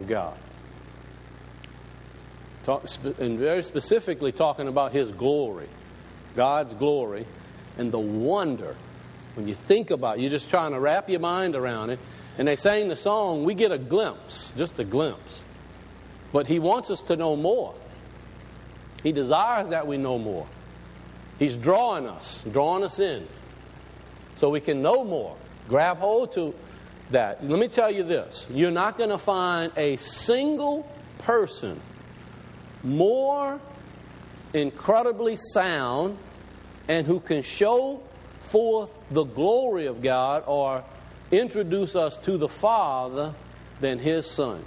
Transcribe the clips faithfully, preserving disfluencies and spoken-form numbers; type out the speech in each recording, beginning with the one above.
God. Talk, and very specifically talking about His glory, God's glory, and the wonder. When you think about it, you're just trying to wrap your mind around it. And they sang the song, we get a glimpse, just a glimpse. But He wants us to know more. He desires that we know more. He's drawing us, drawing us in, so we can know more. Grab hold to that. Let me tell you this. You're not going to find a single person more incredibly sound and who can show forth the glory of God or introduce us to the Father than His Son.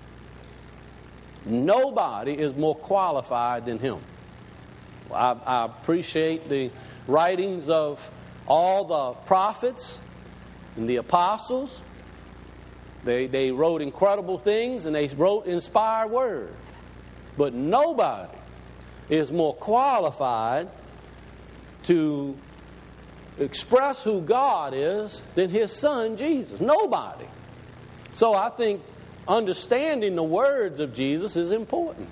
Nobody is more qualified than Him. I, I appreciate the writings of all the prophets and the apostles. They, they wrote incredible things and they wrote inspired words. But nobody is more qualified to express who God is than His Son, Jesus. Nobody. So I think understanding the words of Jesus is important.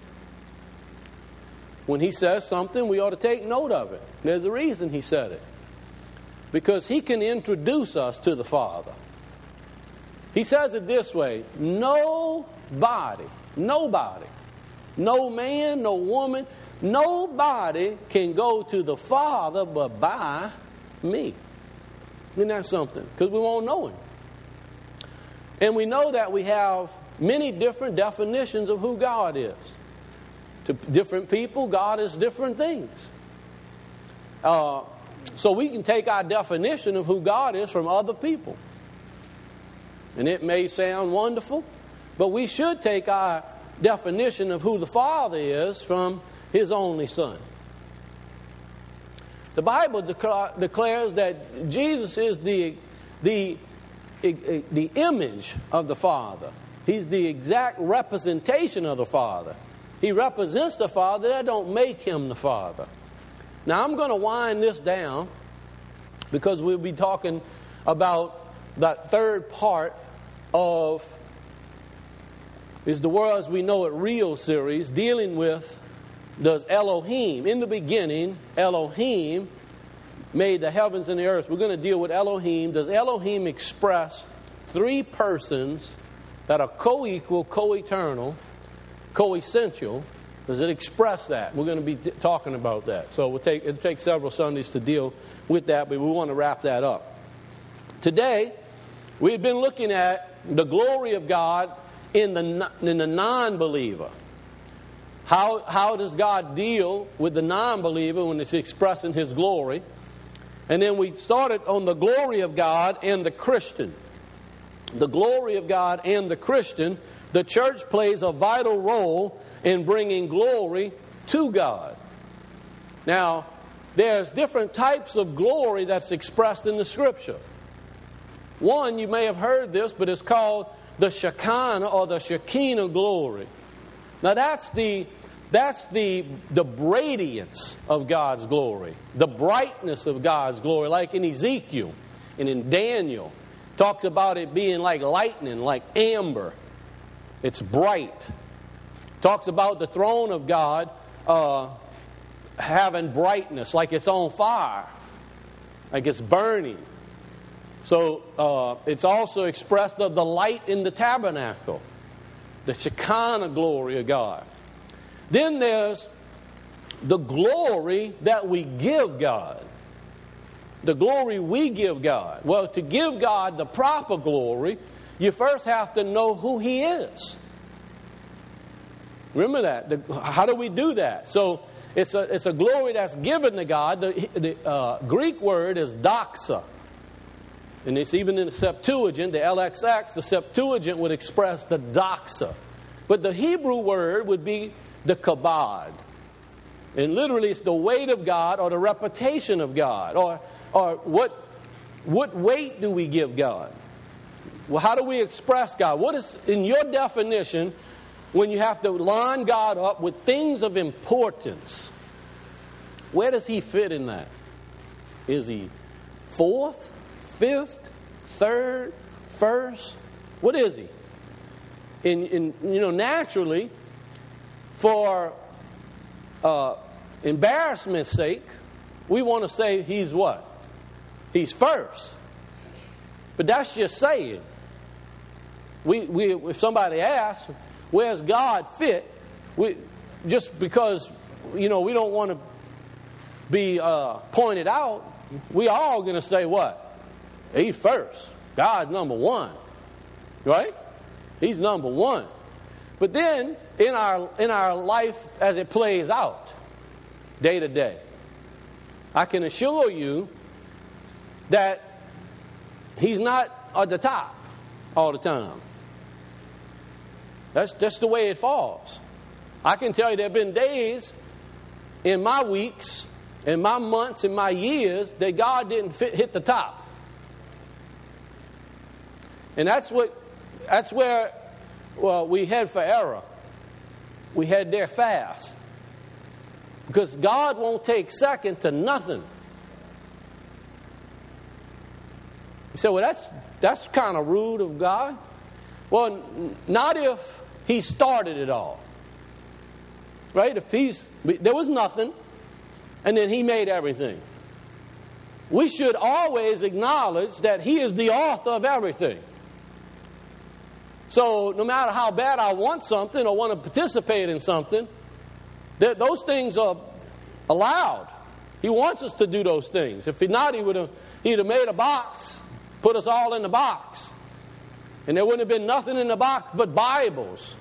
When He says something, we ought to take note of it. There's a reason He said it. Because He can introduce us to the Father. He says it this way, nobody, nobody, no man, no woman, nobody can go to the Father but by me. Isn't that something? Because we won't know Him. And we know that we have many different definitions of who God is. To different people, God is different things. Uh, so we can take our definition of who God is from other people. And it may sound wonderful, but we should take our definition of who the Father is from His only Son. The Bible decla- declares that Jesus is the, the, the image of the Father. He's the exact representation of the Father. He represents the Father. That don't make Him the Father. Now I'm going to wind this down because we'll be talking about that third part of Is the World as We Know It Real series, dealing with does Elohim. In the beginning, Elohim made the heavens and the earth. We're going to deal with Elohim. Does Elohim express three persons that are co-equal, co-eternal, co-essential? Does it express that? We're going to be t- talking about that. So we'll take, it'll take several Sundays to deal with that, but we want to wrap that up. Today, we've been looking at the glory of God in the, in the non-believer. How, how does God deal with the non-believer when it's expressing His glory? And then we started on the glory of God and the Christian. The glory of God and the Christian. The church plays a vital role in bringing glory to God. Now, there's different types of glory that's expressed in the Scripture. One, you may have heard this, but it's called the Shekinah or the Shekinah glory. Now that's the that's the the radiance of God's glory, the brightness of God's glory, like in Ezekiel and in Daniel, talks about it being like lightning, like amber. It's bright. Talks about the throne of God uh, having brightness, like it's on fire, like it's burning. So uh, it's also expressed of the light in the tabernacle, the Shekinah glory of God. Then there's the glory that we give God. The glory we give God. Well, to give God the proper glory, you first have to know who He is. Remember that. The, how do we do that? So it's a, it's a glory that's given to God. The, the uh, Greek word is doxa. And it's even in the Septuagint, the L X X, the Septuagint would express the doxa. But the Hebrew word would be the kabod. And literally it's the weight of God or the reputation of God. Or, or what, what weight do we give God? Well, how do we express God? What is, in your definition, when you have to line God up with things of importance, where does He fit in that? Is He fourth? Fifth, third, first? What is He? in, in you know, naturally, for uh, embarrassment's sake, we want to say he's what? He's first. But that's just saying. We, we, if somebody asks, where's God fit? We, just because, you know, we don't want to be uh, pointed out, we all going to say what? He's first. God's number one. Right? He's number one. But then, in our, in our life as it plays out, day to day, I can assure you that he's not at the top all the time. That's just the way it falls. I can tell you there have been days in my weeks, in my months, in my years that God didn't fit, hit the top. And that's what that's where well we head for error. We head there fast. Because God won't take second to nothing. You say, well, that's that's kind of rude of God. Well, not if He started it all. Right? If He's there was nothing, and then He made everything. We should always acknowledge that He is the author of everything. So no matter how bad I want something or want to participate in something, that those things are allowed. He wants us to do those things. If He not, He would have He'd have made a box, put us all in the box. And there wouldn't have been nothing in the box but Bibles.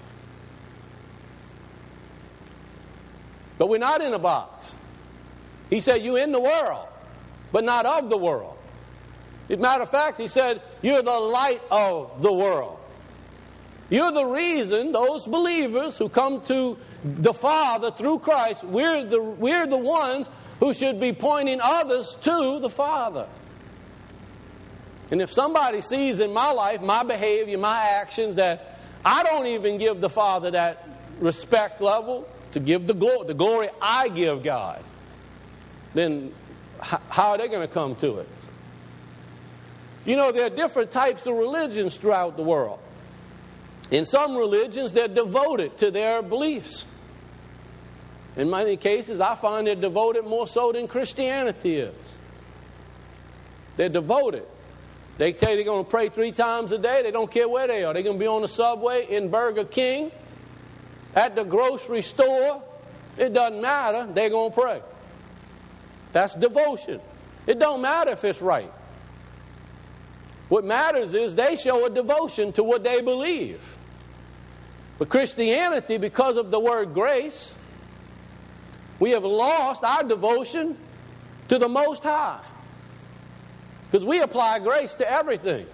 But we're not in a box. He said, you're in the world, but not of the world. As a matter of fact, He said, you're the light of the world. You're the reason those believers who come to the Father through Christ, we're the, we're the ones who should be pointing others to the Father. And if somebody sees in my life, my behavior, my actions, that I don't even give the Father that respect level to give the glory, the glory I give God, then how are they going to come to it? You know, there are different types of religions throughout the world. In some religions, they're devoted to their beliefs. In many cases, I find they're devoted more so than Christianity is. They're devoted. They tell you they're going to pray three times a day. They don't care where they are. They're going to be on the subway, in Burger King, at the grocery store. It doesn't matter. They're going to pray. That's devotion. It don't matter if it's right. What matters is they show a devotion to what they believe. But Christianity, because of the word grace, we have lost our devotion to the Most High. Because we apply grace to everything.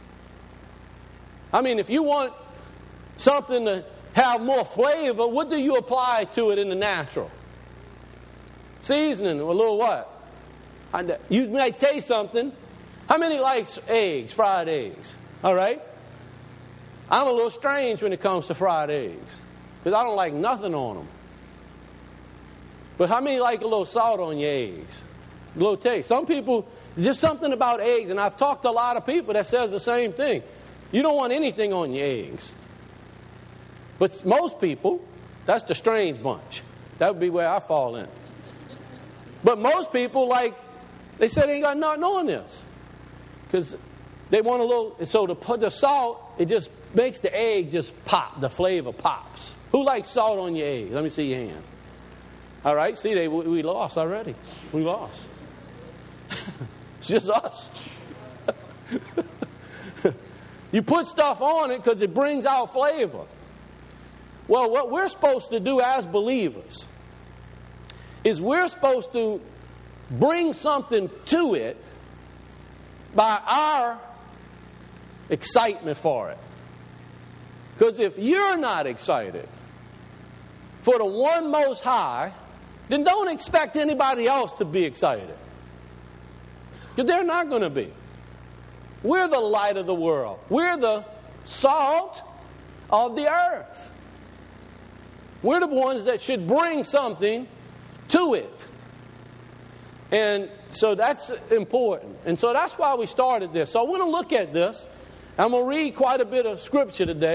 I mean, if you want something to have more flavor, what do you apply to it in the natural? Seasoning, a little what? You may taste something. How many likes eggs, fried eggs? All right? I'm a little strange when it comes to fried eggs. Because I don't like nothing on them. But how many like a little salt on your eggs? A little taste. Some people, just something about eggs, and I've talked to a lot of people that says the same thing. You don't want anything on your eggs. But most people, that's the strange bunch. That would be where I fall in. But most people, like, they say they ain't got nothing on this. Because they want a little, so to put the salt, it just makes the egg just pop. The flavor pops. Who likes salt on your eggs? Let me see your hand. All right, see, they, we lost already. We lost. It's just us. You put stuff on it because it brings out flavor. Well, what we're supposed to do as believers is we're supposed to bring something to it by our excitement for it. Because if you're not excited for the one Most High, then don't expect anybody else to be excited. Because they're not going to be. We're the light of the world. We're the salt of the earth. We're the ones that should bring something to it. And so that's important. And so that's why we started this. So I want to look at this. I'm going to read quite a bit of scripture today.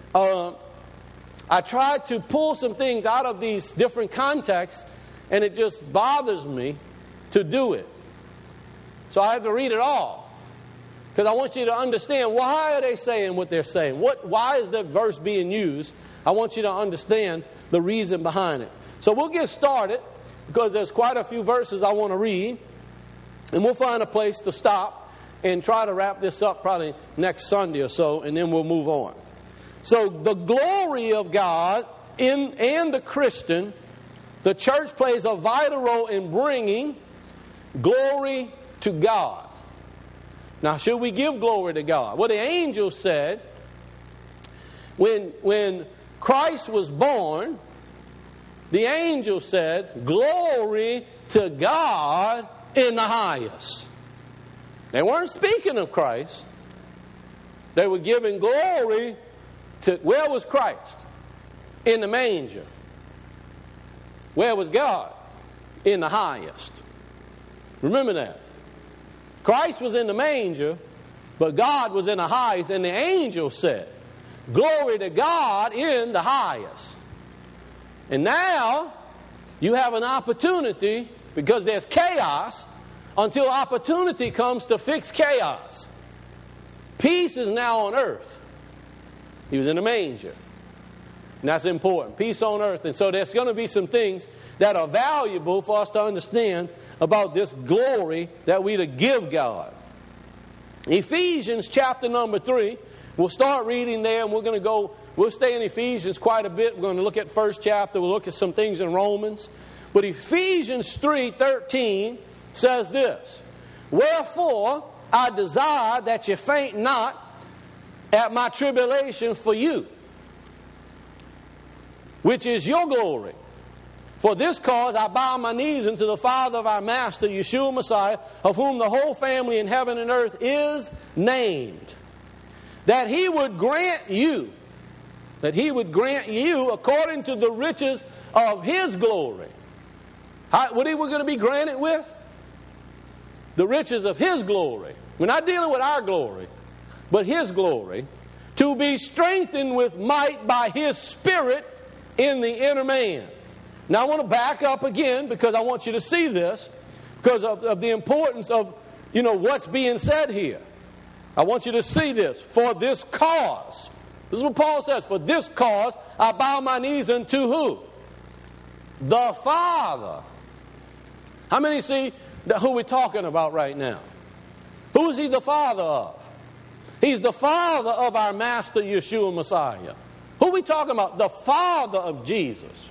uh, I tried to pull some things out of these different contexts, and it just bothers me to do it. So I have to read it all, because I want you to understand, why are they saying what they're saying? What? Why is that verse being used? I want you to understand the reason behind it. So we'll get started, because there's quite a few verses I want to read, and we'll find a place to stop and try to wrap this up probably next Sunday or so, and then we'll move on. So the glory of God in and the Christian, the church plays a vital role in bringing glory to God. Now, should we give glory to God? Well, the angel said, when, when Christ was born, the angel said, glory to God in the highest. They weren't speaking of Christ. They were giving glory to, where was Christ? In the manger. Where was God? In the highest. Remember that. Christ was in the manger, but God was in the highest, and the angel said, glory to God in the highest. And now, you have an opportunity, because there's chaos, until opportunity comes to fix chaos. Peace is now on earth. He was in the manger. And that's important. Peace on earth. And so there's going to be some things that are valuable for us to understand about this glory that we to give God. Ephesians chapter number three. We'll start reading there, and we're going to go, we'll stay in Ephesians quite a bit. We're going to look at first chapter. We'll look at some things in Romans. But Ephesians three thirteen says this, wherefore I desire that you faint not at my tribulation for you, which is your glory. For this cause I bow my knees unto the Father of our Master, Yeshua Messiah, of whom the whole family in heaven and earth is named, that he would grant you, that he would grant you according to the riches of his glory. How, what are we going to be granted with? The riches of his glory. We're not dealing with our glory, but his glory, to be strengthened with might by his Spirit in the inner man. Now I want to back up again, because I want you to see this, because of, of the importance of, you know, what's being said here. I want you to see this. For this cause, this is what Paul says, for this cause I bow my knees unto who? The Father. How many see who we're talking about right now? Who is he the Father of? He's the Father of our Master Yeshua Messiah. Who are we talking about? The Father of Jesus.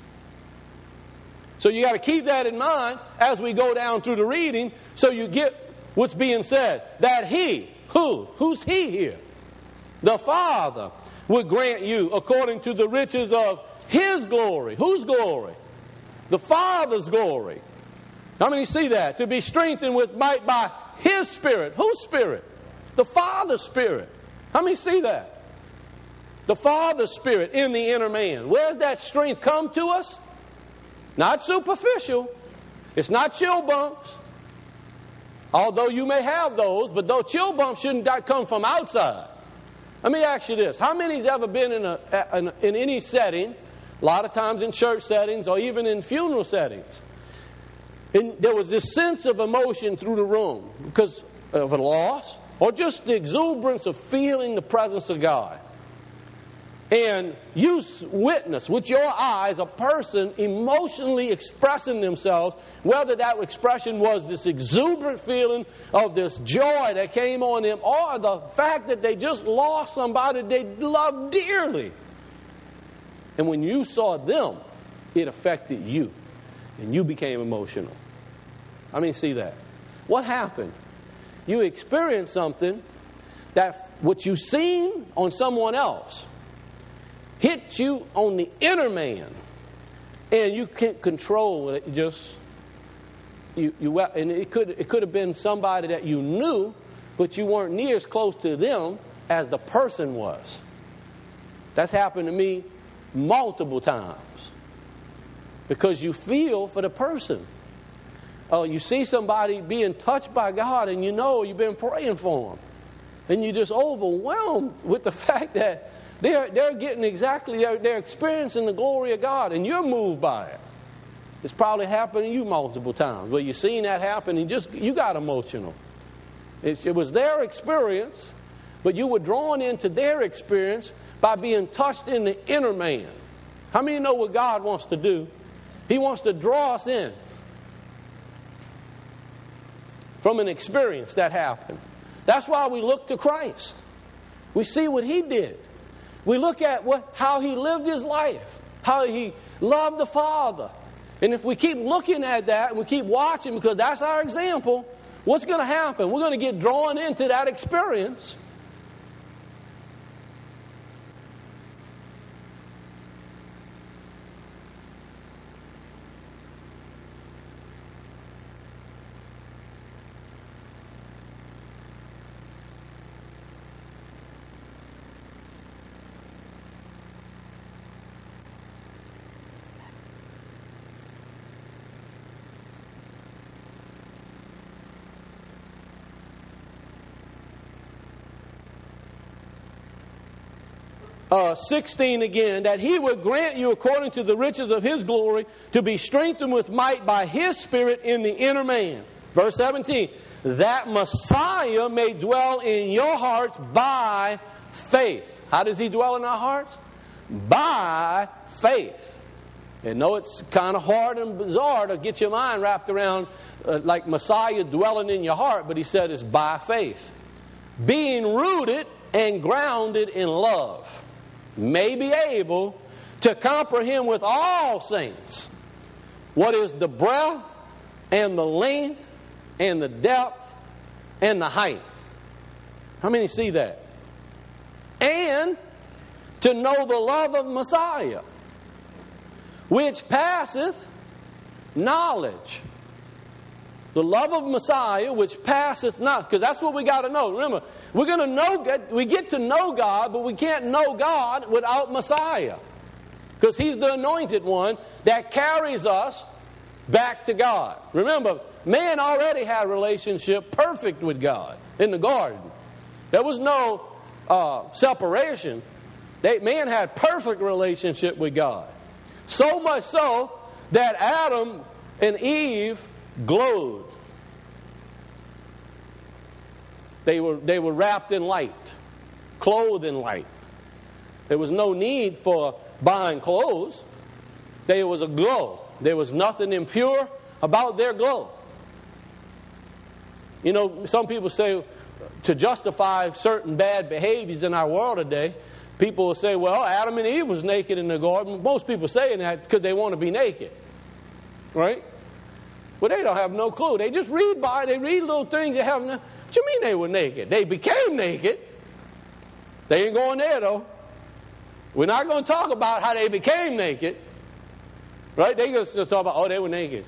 So you got to keep that in mind as we go down through the reading, so you get what's being said. That he, who? Who's he here? The Father would grant you according to the riches of his glory. Whose glory? The Father's glory. How many see that? To be strengthened with might by his Spirit. Whose Spirit? The Father's Spirit. How many see that? The Father's Spirit in the inner man. Where's that strength come to us? Not superficial. It's not chill bumps. Although you may have those, but those chill bumps shouldn't come from outside. Let me ask you this. How many's ever been in, a, in, in any setting, a lot of times in church settings or even in funeral settings, and there was this sense of emotion through the room because of a loss or just the exuberance of feeling the presence of God. And you witness with your eyes a person emotionally expressing themselves, whether that expression was this exuberant feeling of this joy that came on them, or the fact that they just lost somebody they loved dearly. And when you saw them, it affected you, and you became emotional. I mean, see that. What happened? You experienced something that what you seen on someone else hit you on the inner man, and you can't control it. Just you, you, and it could it could have been somebody that you knew, but you weren't near as close to them as the person was. That's happened to me multiple times because you feel for the person. Oh, you see somebody being touched by God, and you know you've been praying for them, and you're just overwhelmed with the fact that They're, they're getting exactly, they're, they're experiencing the glory of God, and you're moved by it. It's probably happened to you multiple times where you've seen that happen and just you got emotional. It's, it was their experience, but you were drawn into their experience by being touched in the inner man. How many know what God wants to do? He wants to draw us in from an experience that happened. That's why we look to Christ. We see what He did. We look at what, how He lived His life, how He loved the Father. And if we keep looking at that and we keep watching, because that's our example, what's going to happen? We're going to get drawn into that experience. Uh, sixteen again, that He would grant you according to the riches of His glory to be strengthened with might by His Spirit in the inner man. Verse seventeen, that Messiah may dwell in your hearts by faith. How does He dwell in our hearts? By faith. And know it's kind of hard and bizarre to get your mind wrapped around uh, like Messiah dwelling in your heart, but He said it's by faith. Being rooted and grounded in love, may be able to comprehend with all saints what is the breadth and the length and the depth and the height. How many see that? And to know the love of Messiah, which passeth knowledge. The love of Messiah, which passeth not. Because that's what we got to know. Remember, we're going to know, we get to know God, but we can't know God without Messiah. Because He's the anointed one that carries us back to God. Remember, man already had a relationship perfect with God in the garden. There was no uh, separation. They, man had perfect relationship with God. So much so that Adam and Eve glowed. They were, they were wrapped in light, clothed in light. There was no need for buying clothes. There was a glow. There was nothing impure about their glow. You know, some people say to justify certain bad behaviors in our world today, people will say, well, Adam and Eve was naked in the garden. Most people saying that because they want to be naked. Right? Well, they don't have no clue. They just read by, they read little things. They have no, what you mean they were naked? They became naked. They ain't going there, though. We're not going to talk about how they became naked. Right? They just talk about, oh, they were naked.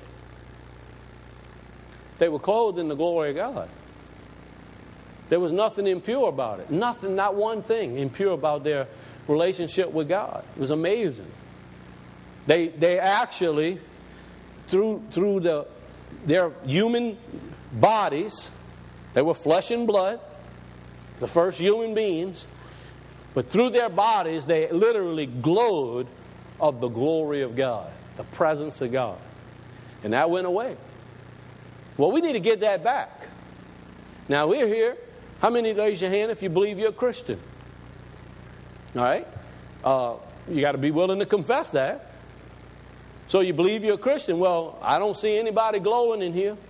They were clothed in the glory of God. There was nothing impure about it. Nothing, not one thing impure about their relationship with God. It was amazing. They, they actually, through, through the, their human bodies, they were flesh and blood, the first human beings, but through their bodies they literally glowed of the glory of God, the presence of God. And that went away. Well, we need to get that back. Now we're here. How many raise your hand if you believe you're a Christian? All right? Uh, you got to be willing to confess that. So you believe you're a Christian. Well, I don't see anybody glowing in here.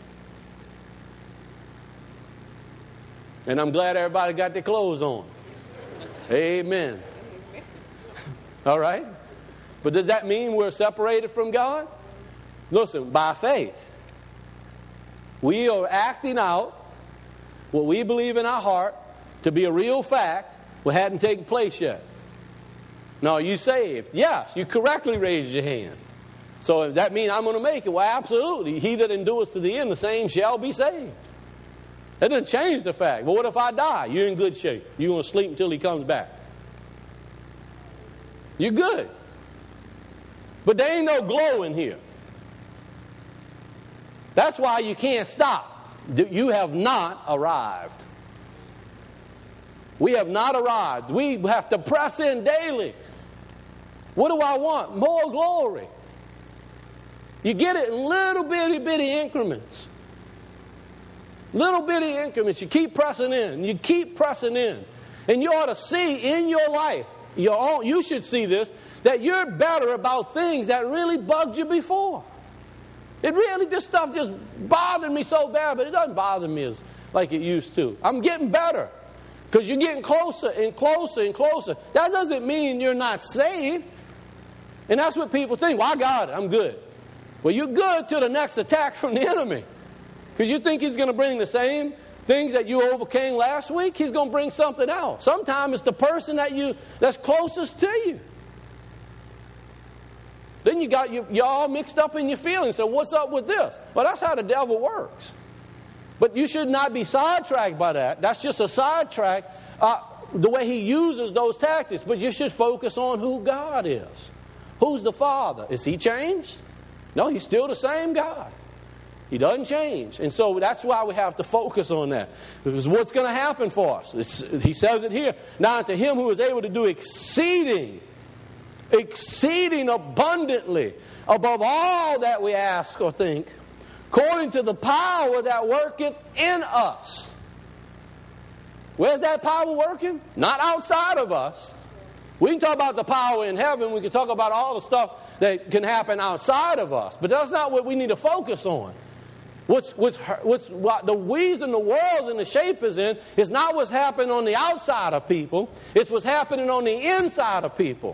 And I'm glad everybody got their clothes on. Amen. All right? But does that mean we're separated from God? Listen, by faith, we are acting out what we believe in our heart to be a real fact, what hadn't taken place yet. Now, are you saved? Yes, you correctly raised your hand. So does that mean I'm going to make it? Well, absolutely. He that endures to the end, the same shall be saved. That doesn't change the fact. But what if I die? You're in good shape. You're going to sleep until He comes back. You're good. But there ain't no glow in here. That's why you can't stop. You have not arrived. We have not arrived. We have to press in daily. What do I want? More glory. You get it in little bitty, bitty increments. Little bitty increments. You keep pressing in. You keep pressing in. And you ought to see in your life, your own, you should see this, that you're better about things that really bugged you before. It really, this stuff just bothered me so bad, but it doesn't bother me as like it used to. I'm getting better because you're getting closer and closer and closer. That doesn't mean you're not saved. And that's what people think. Well, I got it. I'm good. Well, you're good till the next attack from the enemy. Because you think he's going to bring the same things that you overcame last week. He's going to bring something else. Sometimes it's the person that you that's closest to you. Then you got you, you're all mixed up in your feelings. So what's up with this? Well, that's how the devil works. But you should not be sidetracked by that. That's just a sidetrack, uh, the way he uses those tactics. But you should focus on who God is. Who's the Father? Is he changed? No, he's still the same God. He doesn't change. And so that's why we have to focus on that. Because what's going to happen for us? It's, he says it here. Now to him who is able to do exceeding, exceeding abundantly above all that we ask or think, according to the power that worketh in us. Where's that power working? Not outside of us. We can talk about the power in heaven. We can talk about all the stuff that can happen outside of us. But that's not what we need to focus on. What's, what's, what's, what the reason the world's in the shape is in is not what's happening on the outside of people. It's what's happening on the inside of people.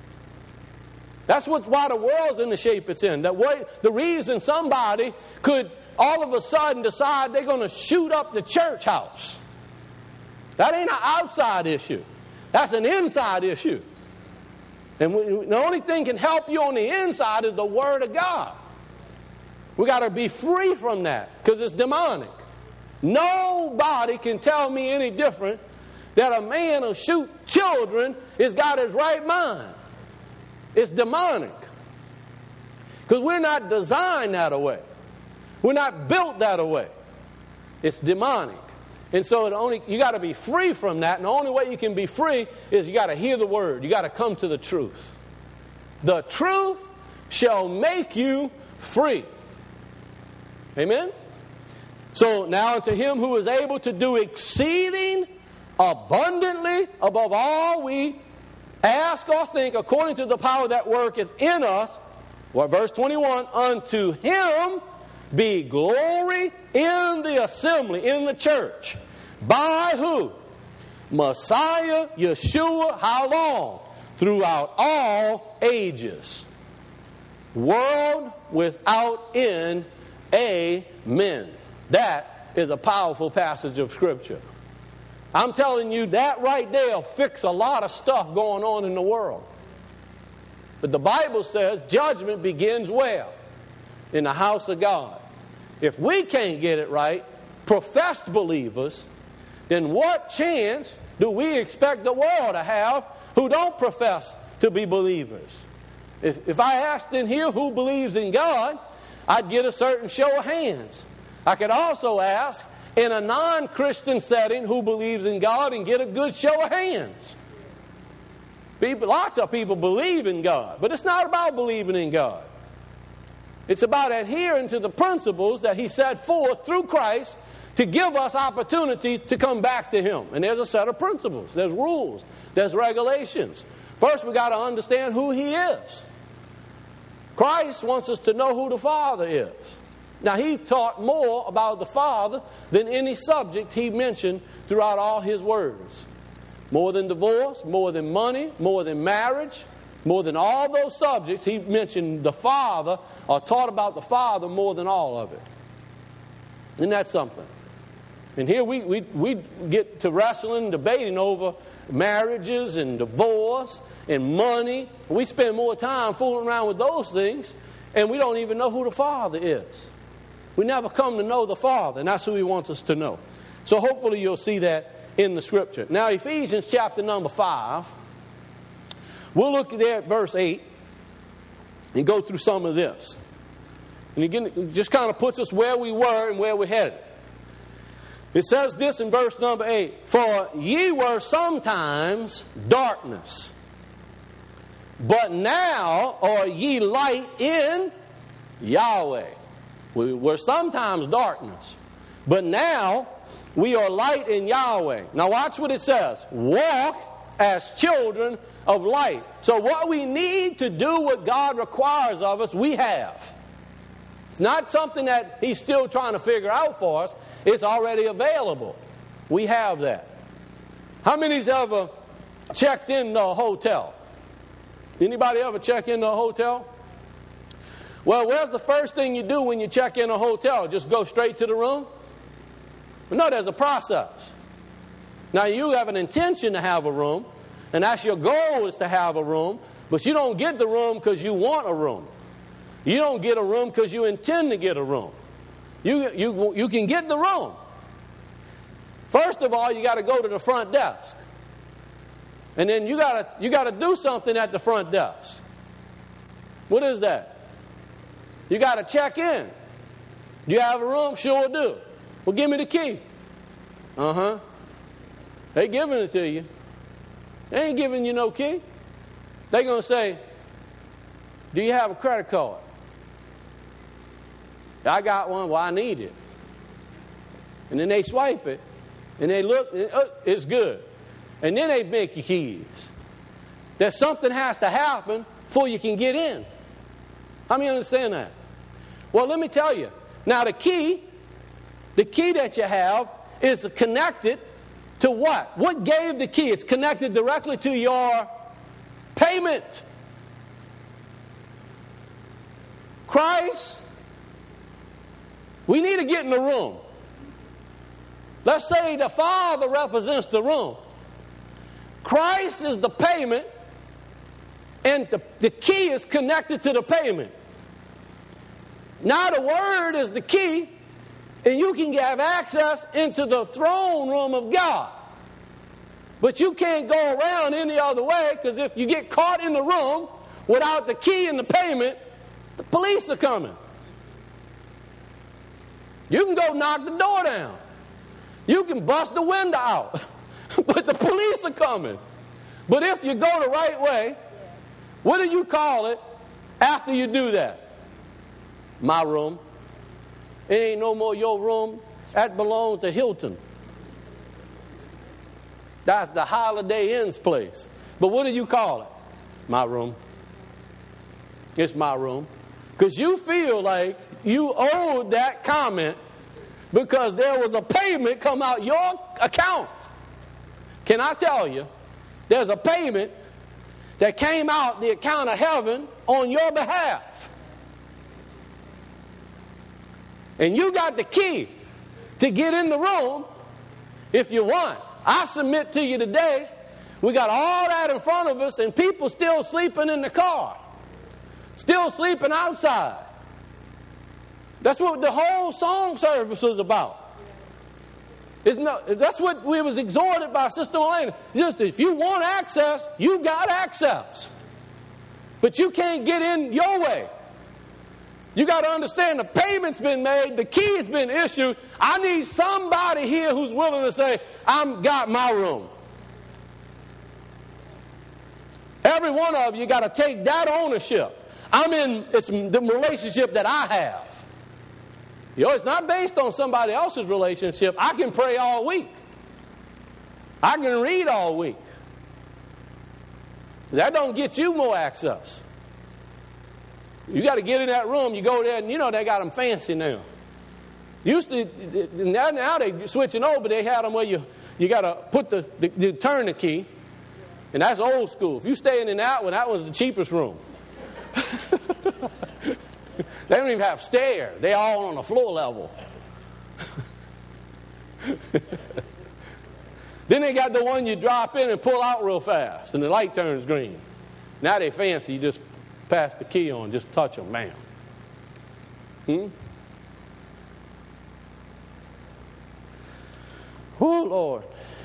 That's what, why the world's in the shape it's in. That way, the reason somebody could all of a sudden decide they're going to shoot up the church house. That ain't an outside issue. That's an inside issue. And we, the only thing can help you on the inside is the Word of God. We got to be free from that because it's demonic. Nobody can tell me any different that a man who shoot children has got his right mind. It's demonic. Because we're not designed that way. We're not built that way. It's demonic. And so it only you got to be free from that. And the only way you can be free is you got to hear the Word. You got to come to the truth. The truth shall make you free. Amen? So now unto him who is able to do exceeding abundantly above all we ask or think, according to the power that worketh in us. Well, verse twenty-one, unto him be glory in the assembly, in the church. By who? Messiah, Yeshua, how long? Throughout all ages. World without end. Amen. That is a powerful passage of Scripture. I'm telling you, that right there will fix a lot of stuff going on in the world. But the Bible says judgment begins where? In the house of God. If we can't get it right, professed believers, then what chance do we expect the world to have who don't profess to be believers? If, if I asked in here who believes in God, I'd get a certain show of hands. I could also ask in a non-Christian setting who believes in God and get a good show of hands. People, lots of people believe in God, but it's not about believing in God. It's about adhering to the principles that He set forth through Christ to give us opportunity to come back to Him. And there's a set of principles. There's rules. There's regulations. First, we got to understand who He is. Christ wants us to know who the Father is. Now, He taught more about the Father than any subject He mentioned throughout all His words. More than divorce, more than money, more than marriage, more than all those subjects, He mentioned the Father, or taught about the Father more than all of it. Isn't that something? And here we, we, we get to wrestling, debating over marriages and divorce and money. We spend more time fooling around with those things, and we don't even know who the Father is. We never come to know the Father, and that's who He wants us to know. So hopefully you'll see that in the Scripture. Now, Ephesians chapter number five, we'll look there at verse eight and go through some of this. And again, it just kind of puts us where we were and where we're headed. It says this in verse number eight. For ye were sometimes darkness, but now are ye light in Yahweh. We were sometimes darkness, but now we are light in Yahweh. Now watch what it says. Walk as children of light. So what we need to do what God requires of us, we have. It's not something that He's still trying to figure out for us. It's already available. We have that. How many's ever checked into a hotel? Anybody ever check into a hotel? Well, where's the first thing you do when you check in a hotel? Just go straight to the room? No, there's a process. Now, you have an intention to have a room, and that's your goal, is to have a room, but you don't get the room because you want a room. You don't get a room because you intend to get a room. You, you, you can get the room. First of all, you got to go to the front desk. And then you got to you got to do something at the front desk. What is that? You got to check in. Do you have a room? Sure do. Well, give me the key. Uh-huh. They giving it to you. They ain't giving you no key. They're going to say, do you have a credit card? I got one. Well, I need it. And then they swipe it, and they look, and, oh, it's good. And then they make you keys. That something has to happen before you can get in. How many understand that? Well, let me tell you. Now, the key, the key that you have is connected to what? What gave the key? It's connected directly to your payment. Christ, we need to get in the room. Let's say the Father represents the room. Christ is the payment, and the, the key is connected to the payment. Now the Word is the key, and you can have access into the throne room of God. But you can't go around any other way, because if you get caught in the room without the key and the payment, the police are coming. You can go knock the door down. You can bust the window out. But the police are coming. But if you go the right way, what do you call it after you do that? My room. It ain't no more your room. That belongs to Hilton. That's the Holiday Inn's place. But what do you call it? My room. It's my room. Because you feel like you owed that comment because there was a payment come out your account. Can I tell you, there's a payment that came out the account of heaven on your behalf. And you got the key to get in the room if you want. I submit to you today, we got all that in front of us and people still sleeping in the car. Still sleeping outside. That's what the whole song service was about. It's no, that's what we was exhorted by Sister Elena. Just if you want access, you got access. But you can't get in your way. You got to understand the payment's been made, the key's been issued. I need somebody here who's willing to say, I've got my room. Every one of you got to take that ownership. I'm in it's the relationship that I have. You know, it's not based on somebody else's relationship. I can pray all week. I can read all week. That don't get you more access. You got to get in that room. You go there, and you know they got them fancy now. Used to now, now they switching over. They had them where you you got to put the, the you turn the key, and that's old school. If you staying in that one, that was the cheapest room. They don't even have stairs. They all on the floor level. Then they got the one you drop in and pull out real fast, and the light turns green. Now they fancy. You just pass the key on, just touch them, bam. Hmm? Oh, Lord.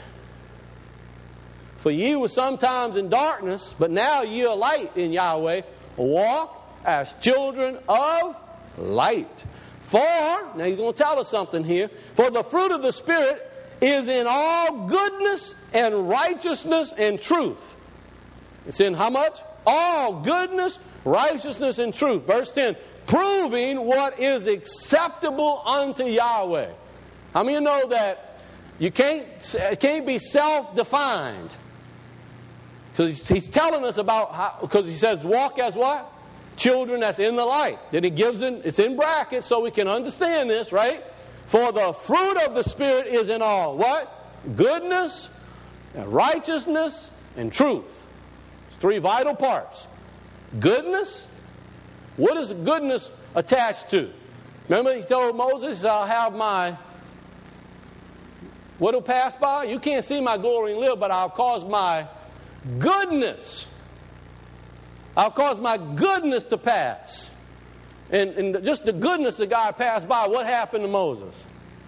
For ye were sometimes in darkness, but now ye are light in Yahweh. Walk as children of light. For, now he's going to tell us something here, for the fruit of the Spirit is in all goodness and righteousness and truth. It's in how much? All goodness, righteousness, and truth. Verse ten, proving what is acceptable unto Yahweh. How many of you know that you can't, it can't be self-defined? Because he's telling us about how, because he says, walk as what? Children that's in the light. Then he gives it, it's in brackets so we can understand this, right? For the fruit of the Spirit is in all what? Goodness, and righteousness, and truth. It's three vital parts. Goodness. What is goodness attached to? Remember he told Moses, I'll have my, what will pass by? You can't see my glory and live, but I'll cause my goodness. I'll cause my goodness to pass. And, and just the goodness of God passed by. What happened to Moses?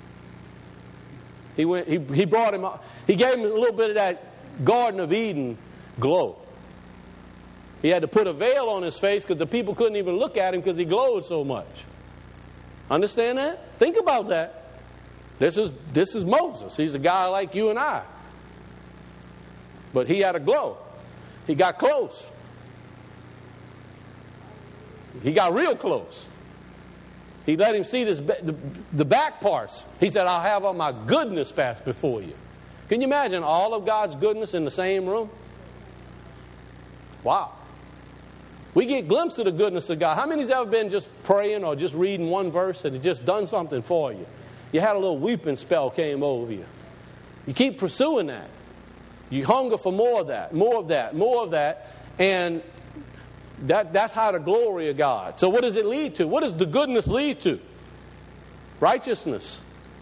He went. He, he brought him. He gave him a little bit of that Garden of Eden glow. He had to put a veil on his face because the people couldn't even look at him because he glowed so much. Understand that? Think about that. This is this is Moses. He's a guy like you and I. But he had a glow. He got close. He got real close. He let him see this, the, the back parts. He said, I'll have all my goodness pass before you. Can you imagine all of God's goodness in the same room? Wow. We get a glimpse of the goodness of God. How many's ever been just praying or just reading one verse and it just done something for you? You had a little weeping spell came over you. You keep pursuing that. You hunger for more of that, more of that, more of that. And That, that's how the glory of God. So what does it lead to? What does the goodness lead to? Righteousness.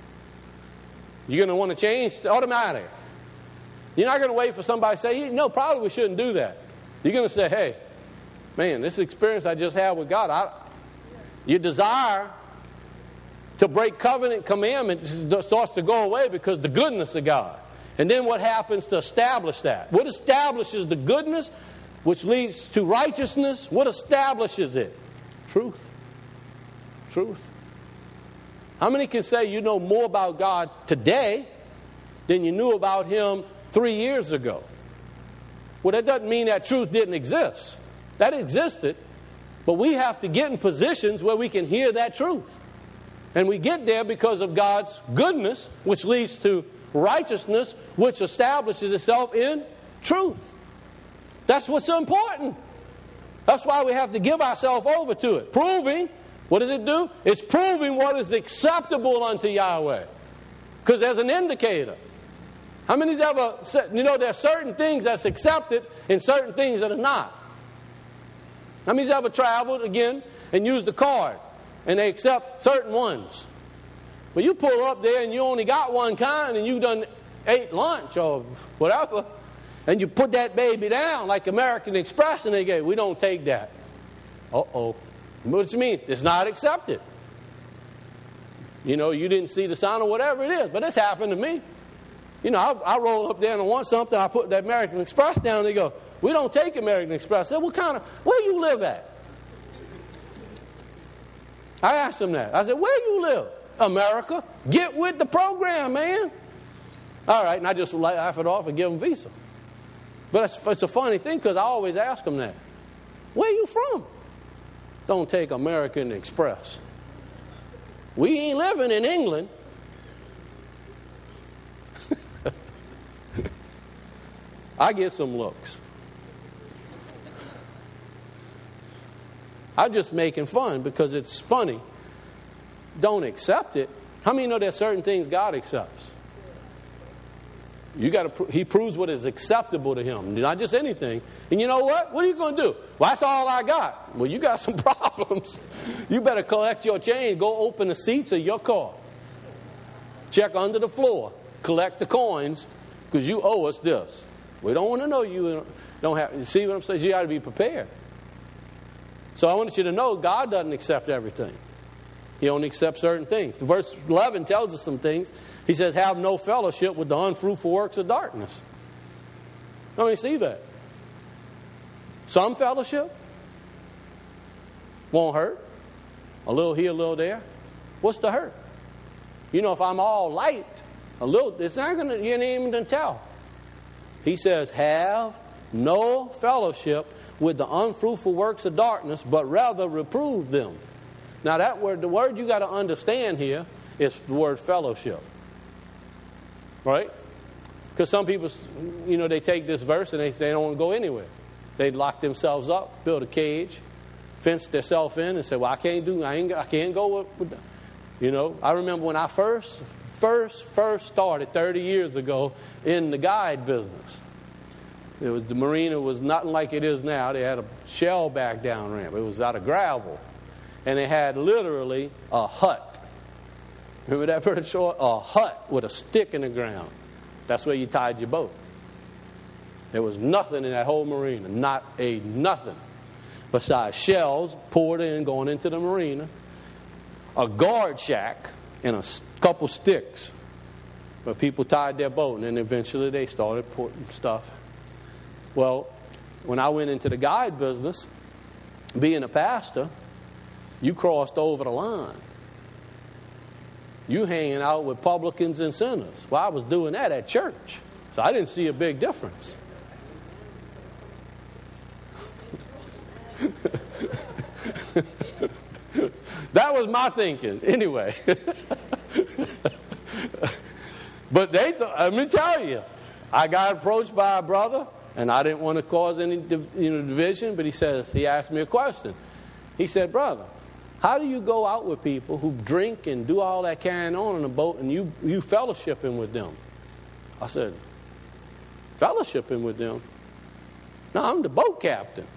You're going to want to change automatic. You're not going to wait for somebody to say, no, probably we shouldn't do that. You're going to say, hey, man, this experience I just had with God, I, your desire to break covenant commandments starts to go away because the goodness of God. And then what happens to establish that? What establishes the goodness? Which leads to righteousness. What establishes it? Truth. Truth. How many can say you know more about God today than you knew about Him three years ago? Well, that doesn't mean that truth didn't exist. That existed. But we have to get in positions where we can hear that truth. And we get there because of God's goodness, which leads to righteousness, which establishes itself in truth. That's what's so important. That's why we have to give ourselves over to it. Proving, what does it do? It's proving what is acceptable unto Yahweh. Because there's an indicator. How many's ever said, you know, there are certain things that's accepted and certain things that are not. How many's ever traveled, again, and used a card and they accept certain ones? But you pull up there and you only got one kind and you done ate lunch or whatever. And you put that baby down like American Express and they go, we don't take that. Uh-oh. What do you mean? It's not accepted. You know, you didn't see the sign or whatever it is. But it's happened to me. You know, I, I roll up there and I want something. I put that American Express down and they go, we don't take American Express. I said, what kind of, where you live at? I asked them that. I said, where you live? America. Get with the program, man. All right. And I just laugh it off and give them Visa. But it's, it's a funny thing because I always ask them that. Where you from? Don't take American Express. We ain't living in England. I get some looks. I'm just making fun because it's funny. Don't accept it. How many know there's certain things God accepts? You got to. He proves what is acceptable to Him, not just anything. And you know what? What are you going to do? Well, that's all I got. Well, you got some problems. You better collect your change. Go open the seats of your car. Check under the floor. Collect the coins because you owe us this. We don't want to know you don't have. You see what I'm saying? You got to be prepared. So I want you to know God doesn't accept everything. He only accepts certain things. Verse eleven tells us some things. He says, have no fellowship with the unfruitful works of darkness. Let me see that. Some fellowship won't hurt. A little here, a little there. What's the hurt? You know, if I'm all light, a little, it's not going to, you ain't even going to tell. He says, have no fellowship with the unfruitful works of darkness, but rather reprove them. Now that word, the word you got to understand here is the word fellowship. Right? Because some people, you know, they take this verse and they say they don't want to go anywhere. They lock themselves up, build a cage, fence themselves in, and say, "Well, I can't do, I ain't, I can't go with." with you know, I remember when I first, first, first started thirty years ago in the guide business. It was the marina was nothing like it is now. They had a shell back down ramp. It was out of gravel, and they had literally a hut. Remember that, Brother Short? A hut with a stick in the ground. That's where you tied your boat. There was nothing in that whole marina, not a nothing, besides shells poured in going into the marina, a guard shack, and a couple sticks where people tied their boat, and then eventually they started putting stuff. Well, when I went into the guide business, being a pastor, you crossed over the line. You hanging out with publicans and sinners. Well, I was doing that at church, so I didn't see a big difference. That was my thinking, anyway. But they, th- let me tell you, I got approached by a brother, and I didn't want to cause any, you know, division. But he says, he asked me a question. He said, "Brother, how do you go out with people who drink and do all that carrying on in a boat, and you you fellowshipping with them?" I said, "Fellowshipping with them? No, I'm the boat captain.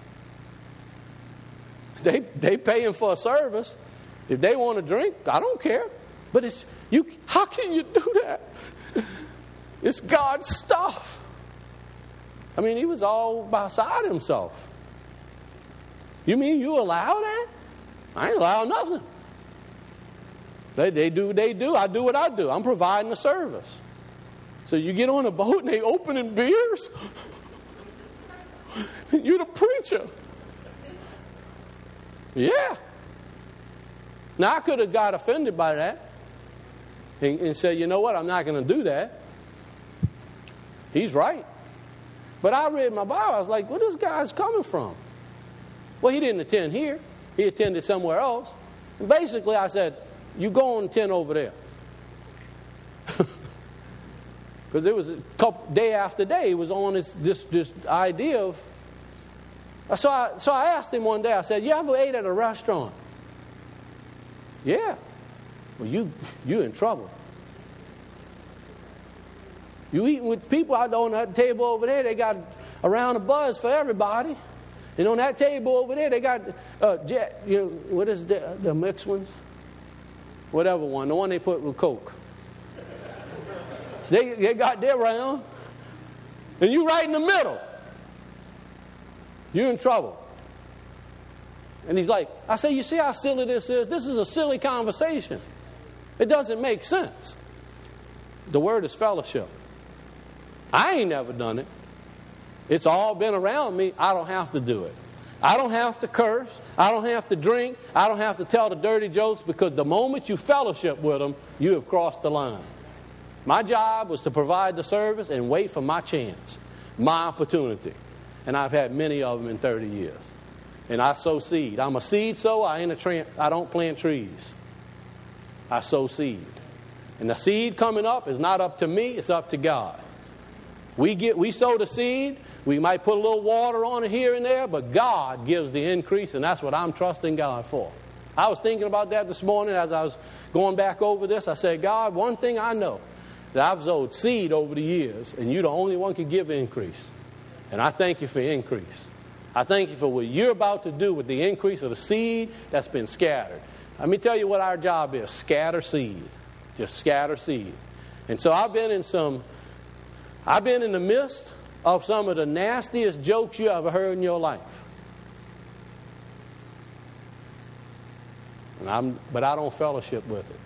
They they paying for a service. If they want to drink, I don't care. But it's you. How can you do that? It's God's stuff." I mean, he was all beside himself. You mean you allow that? I ain't allow nothing. They they do what they do. I do what I do. I'm providing a service. So you get on a boat and they opening beers? You're the preacher. Yeah. Now, I could have got offended by that and, and said, "You know what? I'm not going to do that." He's right. But I read my Bible. I was like, where this guy's coming from? Well, he didn't attend here. He attended somewhere else. And basically, I said, "You go and attend over there." Because it was a couple, day after day, he was on this, this, this idea of... So I, so I asked him one day, I said, "You ever ate at a restaurant?" "Yeah." "Well, you, you in trouble. You eating with people out on that table over there, they got a round of buzz for everybody. And on that table over there, they got, uh, jet, you know, what is the, the mixed ones? Whatever one, the one they put with Coke. They, they got their round. And you right in the middle. You're in trouble." And he's like, I say, "You see how silly this is? This is a silly conversation. It doesn't make sense." The word is fellowship. I ain't never done it. It's all been around me. I don't have to do it. I don't have to curse. I don't have to drink. I don't have to tell the dirty jokes, because the moment you fellowship with them, you have crossed the line. My job was to provide the service and wait for my chance, my opportunity. And I've had many of them in thirty years. And I sow seed. I'm a seed sower. I ain't a tra- I don't plant trees. I sow seed. And the seed coming up is not up to me. It's up to God. We get we sow the seed. We might put a little water on it here and there, but God gives the increase, and that's what I'm trusting God for. I was thinking about that this morning as I was going back over this. I said, "God, one thing I know, that I've sowed seed over the years, and you're the only one who can give increase. And I thank you for increase. I thank you for what you're about to do with the increase of the seed that's been scattered." Let me tell you what our job is: scatter seed. Just scatter seed. And so I've been in some, I've been in the midst of some of the nastiest jokes you ever heard in your life. And I'm, but I don't fellowship with it.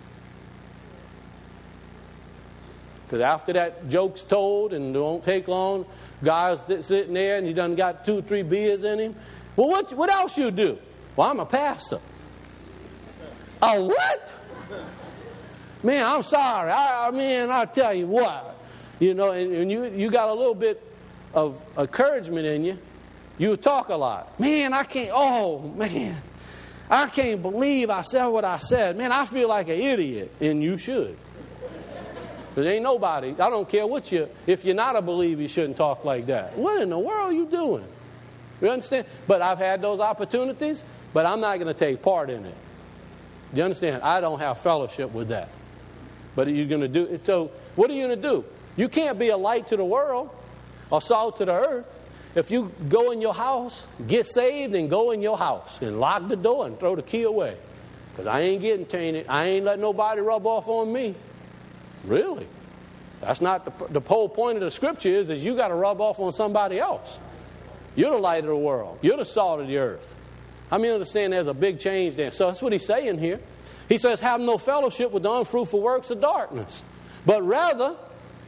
Because after that joke's told, and it won't take long, guy's sitting there and he done got two or three beers in him. "Well, what, what else you do?" "Well, I'm a pastor." "A what?" Man, I'm sorry. I, I mean, I tell you what, you know, and, and you you got a little bit of encouragement in you. You talk a lot. Man, I can't. Oh man, I can't believe I said what I said. Man, I feel like an idiot, and you should. Because ain't nobody. I don't care what you. If you're not a believer, you shouldn't talk like that. What in the world are you doing? You understand? But I've had those opportunities, but I'm not going to take part in it. You understand? I don't have fellowship with that. But you're going to do it. So what are you going to do? You can't be a light to the world or salt to the earth if you go in your house, get saved, and go in your house and lock the door and throw the key away. Because I ain't getting tainted. I ain't letting nobody rub off on me. Really? That's not the, the whole point of the scripture is, is you got to rub off on somebody else. You're the light of the world. You're the salt of the earth. I mean, understand there's a big change there. So that's what he's saying here. He says, have no fellowship with the unfruitful works of darkness. But rather,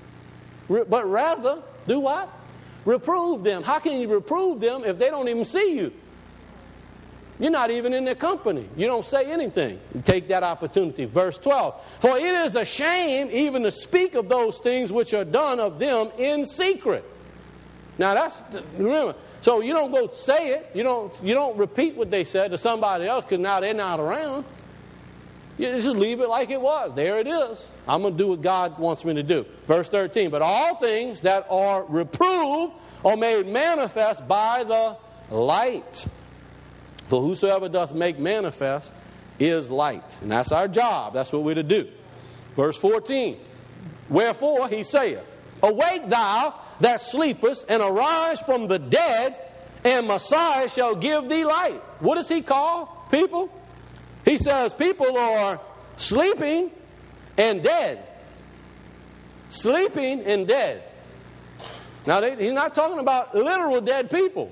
re, but rather, do what? Reprove them. How can you reprove them if they don't even see you? You're not even in their company. You don't say anything. You take that opportunity. Verse twelve. For it is a shame even to speak of those things which are done of them in secret. Now that's, remember, so you don't go say it. You don't, you don't repeat what they said to somebody else because now they're not around. You just leave it like it was. There it is. I'm going to do what God wants me to do. Verse thirteen. But all things that are reproved are made manifest by the light. For whosoever doth make manifest is light. And that's our job. That's what we're to do. Verse fourteen. Wherefore he saith, awake thou that sleepest, and arise from the dead, and Messiah shall give thee light. What does he call people? He says people are sleeping and dead. Sleeping and dead. Now, they, he's not talking about literal dead people.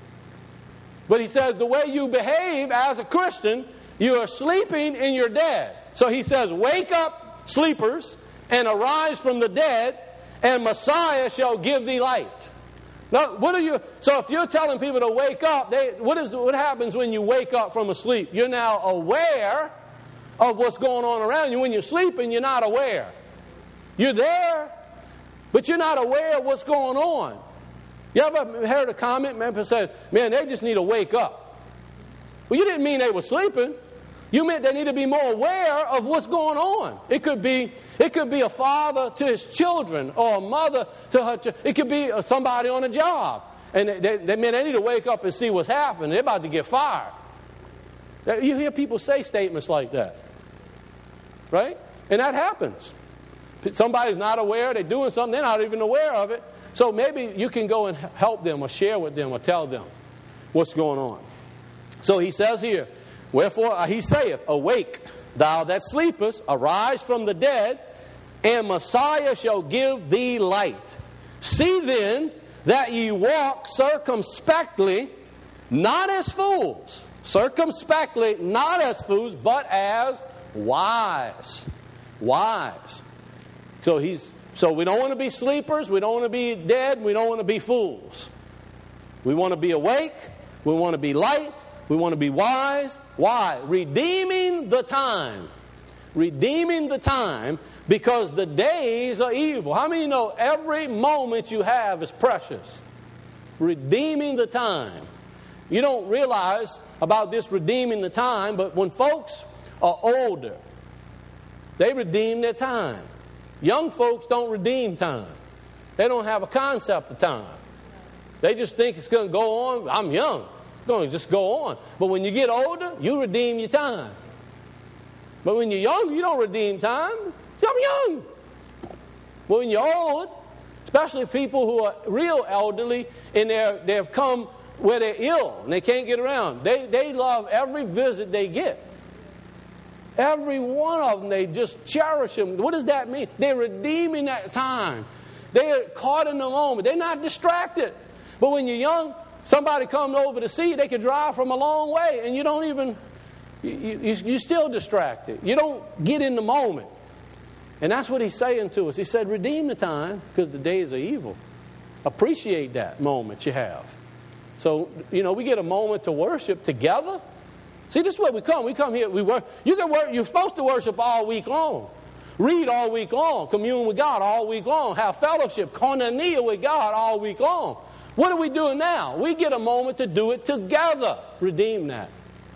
But he says the way you behave as a Christian, you are sleeping and you're dead. So he says, wake up, sleepers, and arise from the dead, and Messiah shall give thee light. Now, what are you? So if you're telling people to wake up, they, what is what happens when you wake up from a sleep? You're now aware of what's going on around you. When you're sleeping, you're not aware. You're there, but you're not aware of what's going on. You ever heard a comment? Man said, "Man, they just need to wake up." Well, you didn't mean they were sleeping. You meant they need to be more aware of what's going on. It could be, it could be a father to his children, or a mother to her children. It could be somebody on a job, and they, they, they mean they need to wake up and see what's happening. They're about to get fired. You hear people say statements like that, right? And that happens. Somebody's not aware. They're doing something. They're not even aware of it. So maybe you can go and help them, or share with them, or tell them what's going on. So he says here. Wherefore he saith, awake, thou that sleepest, arise from the dead, and Messiah shall give thee light. See then that ye walk circumspectly, not as fools. Circumspectly, not as fools, but as wise. Wise. So he's so we don't want to be sleepers, we don't want to be dead, we don't want to be fools. We want to be awake, we want to be light. We want to be wise. Why? Redeeming the time. Redeeming the time because the days are evil. How many know every moment you have is precious? Redeeming the time. You don't realize about this redeeming the time, but when folks are older, they redeem their time. Young folks don't redeem time. They don't have a concept of time. They just think it's going to go on. I'm young. Going to just go on. But when you get older, you redeem your time. But when you're young, you don't redeem time. I'm young. But when you're old, especially people who are real elderly and they're, they've come where they're ill and they can't get around, they, they love every visit they get. Every one of them, they just cherish them. What does that mean? They're redeeming that time. They're caught in the moment. They're not distracted. But when you're young, somebody comes over to see you, they can drive from a long way, and you don't even, you, you, you're still distracted. You don't get in the moment. And that's what he's saying to us. He said, redeem the time because the days are evil. Appreciate that moment you have. So, you know, we get a moment to worship together. See, this is where we come. We come here. We work. You can work. You're supposed to worship all week long. Read all week long. Commune with God all week long. Have fellowship, koinonia with God all week long. What are we doing now? We get a moment to do it together. Redeem that.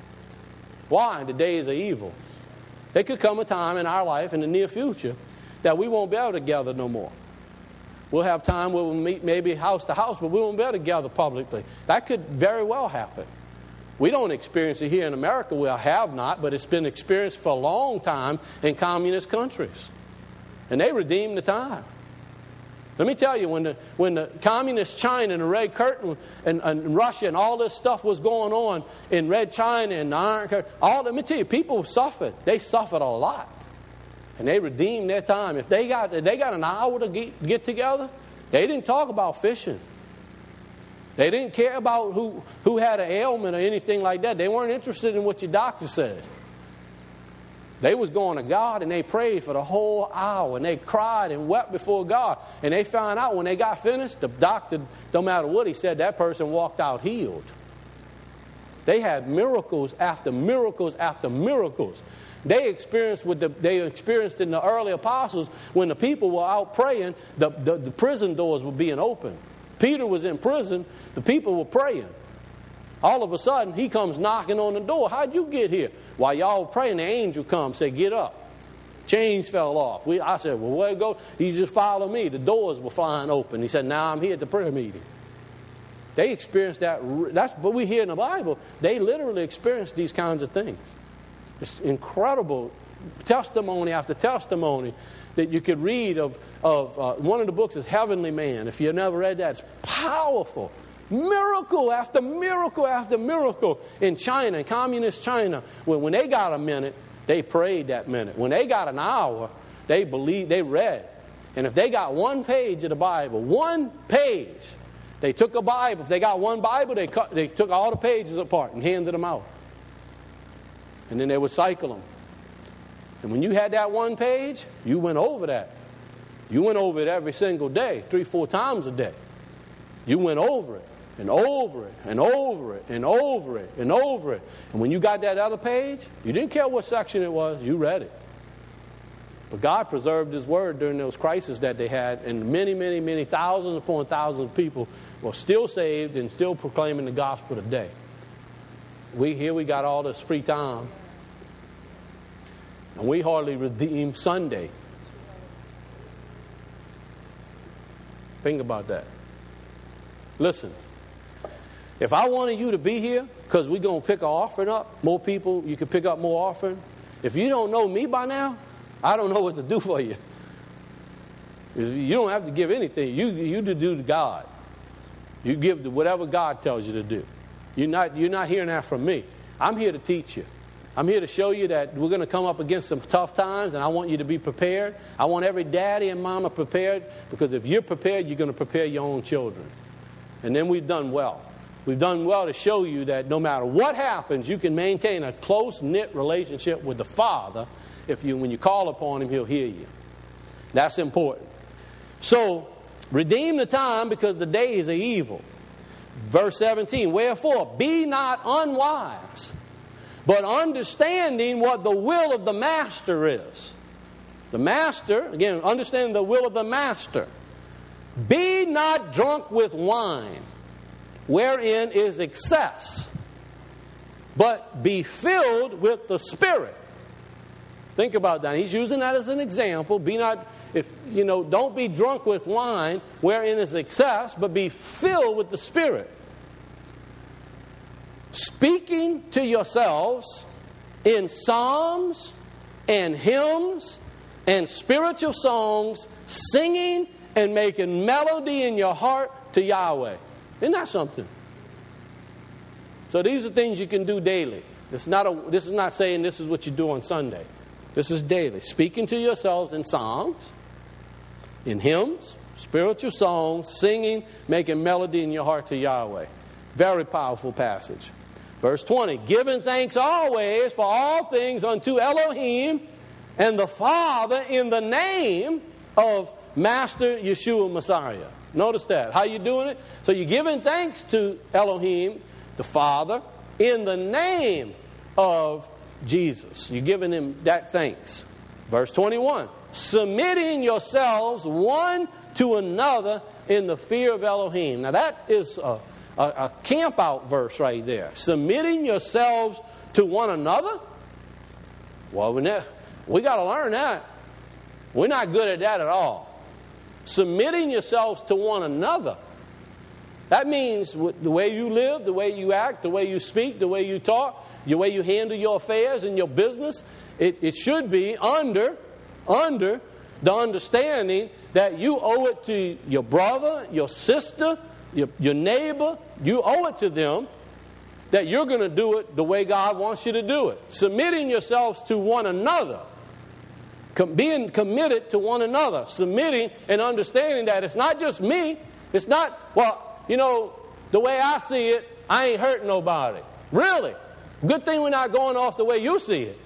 Why? The days are evil. There could come a time in our life in the near future that we won't be able to gather no more. We'll have time where we'll meet maybe house to house, but we won't be able to gather publicly. That could very well happen. We don't experience it here in America. We have not, but it's been experienced for a long time in communist countries. And they redeemed the time. Let me tell you, when the when the communist China and the Red Curtain and, and Russia and all this stuff was going on in Red China and the Iron Curtain, all, let me tell you, people suffered. They suffered a lot. And they redeemed their time. If they got if they got an hour to get, get together, they didn't talk about fishing. They didn't care about who, who had an ailment or anything like that. They weren't interested in what your doctor said. They was going to God and they prayed for the whole hour and they cried and wept before God. And they found out when they got finished, the doctor, no matter what he said, that person walked out healed. They had miracles after miracles after miracles. They experienced what the, they experienced in the early apostles when the people were out praying, the, the, the prison doors were being opened. Peter was in prison. The people were praying. All of a sudden, he comes knocking on the door. How'd you get here? While y'all were praying, the angel comes, said, get up. Chains fell off. We, I said, well, where go? He just follow me. The doors were flying open. He said, now I'm here at the prayer meeting. They experienced that. That's what we hear in the Bible. They literally experienced these kinds of things. It's incredible testimony after testimony that you could read of, of uh, one of the books is Heavenly Man. If you've never read that, it's powerful. Miracle after miracle after miracle in China, in communist China. When, when they got a minute, they prayed that minute. When they got an hour, they believed, they read. And if they got one page of the Bible, one page, they took a Bible. If they got one Bible, they, cut, they took all the pages apart and handed them out. And then they would cycle them. And when you had that one page, you went over that. You went over it every single day, three, four times a day. You went over it, and over it, and over it, and over it, and over it. And when you got that other page, you didn't care what section it was, you read it. But God preserved His Word during those crises that they had, and many, many, many thousands upon thousands of people were still saved and still proclaiming the gospel today. We here we got all this free time. And we hardly redeem Sunday. Think about that. Listen, if I wanted you to be here, because we're going to pick an offering up, more people, you can pick up more offering. If you don't know me by now, I don't know what to do for you. You don't have to give anything. You you to do to God. You give to whatever God tells you to do. You're not, you're not hearing that from me. I'm here to teach you. I'm here to show you that we're going to come up against some tough times, and I want you to be prepared. I want every daddy and mama prepared, because if you're prepared, you're going to prepare your own children. And then we've done well. We've done well to show you that no matter what happens, you can maintain a close-knit relationship with the Father. If you, when you call upon Him, He'll hear you. That's important. So, redeem the time because the days are evil. Verse seventeen, wherefore, be not unwise, but understanding what the will of the master is. The master, again, understanding the will of the master. Be not drunk with wine, wherein is excess, but be filled with the Spirit. Think about that. He's using that as an example. Be not, if you know, don't be drunk with wine, wherein is excess, but be filled with the Spirit. Speaking to yourselves in psalms and hymns and spiritual songs, singing and making melody in your heart to Yahweh. Isn't that something? So these are things you can do daily. This is not a, this is not saying this is what you do on Sunday. This is daily. Speaking to yourselves in psalms, in hymns, spiritual songs, singing, making melody in your heart to Yahweh. Very powerful passage. Verse twenty, giving thanks always for all things unto Elohim and the Father in the name of Master Yeshua Messiah. Notice that. How you doing it? So you're giving thanks to Elohim, the Father, in the name of Jesus. You're giving him that thanks. Verse twenty-one, submitting yourselves one to another in the fear of Elohim. Now that is a, a, a camp out verse right there. Submitting yourselves to one another? Well, we, we got to learn that. We're not good at that at all. Submitting yourselves to one another. That means the way you live, the way you act, the way you speak, the way you talk, the way you handle your affairs and your business, it, it should be under, under the understanding that you owe it to your brother, your sister, your, your neighbor. You owe it to them that you're going to do it the way God wants you to do it. Submitting yourselves to one another. Com- being committed to one another. Submitting and understanding that it's not just me. It's not, well, you know, the way I see it, I ain't hurting nobody. Really? Good thing we're not going off the way you see it.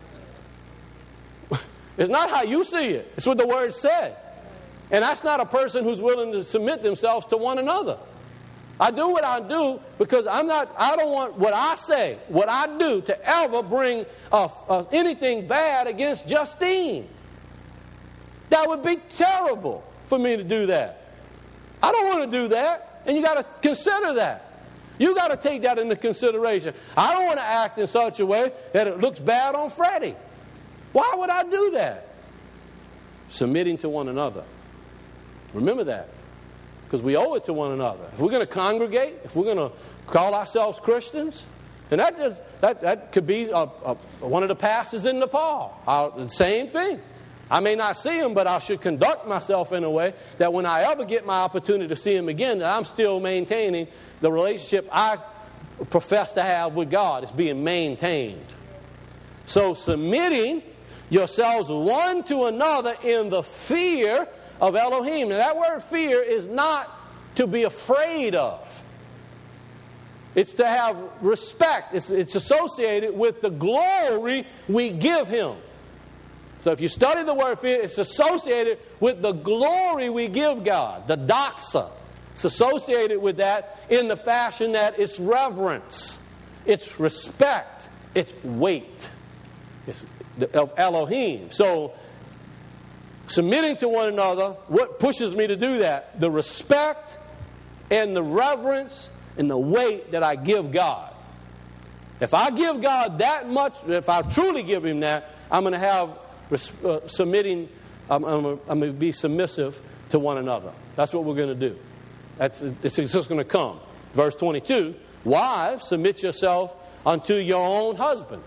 It's not how you see it. It's what the Word said. And that's not a person who's willing to submit themselves to one another. I do what I do because I'm not, I don't want what I say, what I do to ever bring uh, uh, anything bad against Justine. That would be terrible for me to do that. I don't want to do that. And you got to consider that. You got to take that into consideration. I don't want to act in such a way that it looks bad on Freddie. Why would I do that? Submitting to one another. Remember that. Because we owe it to one another. If we're going to congregate, if we're going to call ourselves Christians, then that just, that, that could be a, a, one of the pastors in Nepal. I'll, the same thing. I may not see him, but I should conduct myself in a way that when I ever get my opportunity to see him again, that I'm still maintaining the relationship I profess to have with God. It's being maintained. So submitting yourselves one to another in the fear of Elohim. Now that word fear is not to be afraid of. It's to have respect. It's, it's associated with the glory we give him. So if you study the word fear, it's associated with the glory we give God, the doxa. It's associated with that in the fashion that it's reverence, it's respect, it's weight. It's of Elohim. So submitting to one another, what pushes me to do that? The respect and the reverence and the weight that I give God. If I give God that much, if I truly give him that, I'm going to have Uh, submitting, um, I'm, I'm going to be submissive to one another. That's what we're going to do. That's it's just going to come. Verse twenty-two, wives, submit yourself unto your own husband,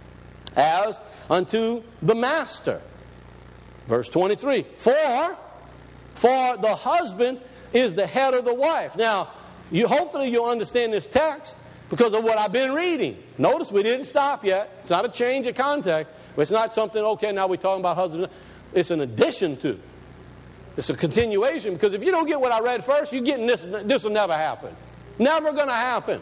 as unto the master. Verse twenty-three, for, for the husband is the head of the wife. Now, you hopefully you'll understand this text because of what I've been reading. Notice we didn't stop yet. It's not a change of context. It's not something, okay, now we're talking about husband. It's an addition to. It's a continuation. Because if you don't get what I read first, you're getting this. This will never happen. Never going to happen.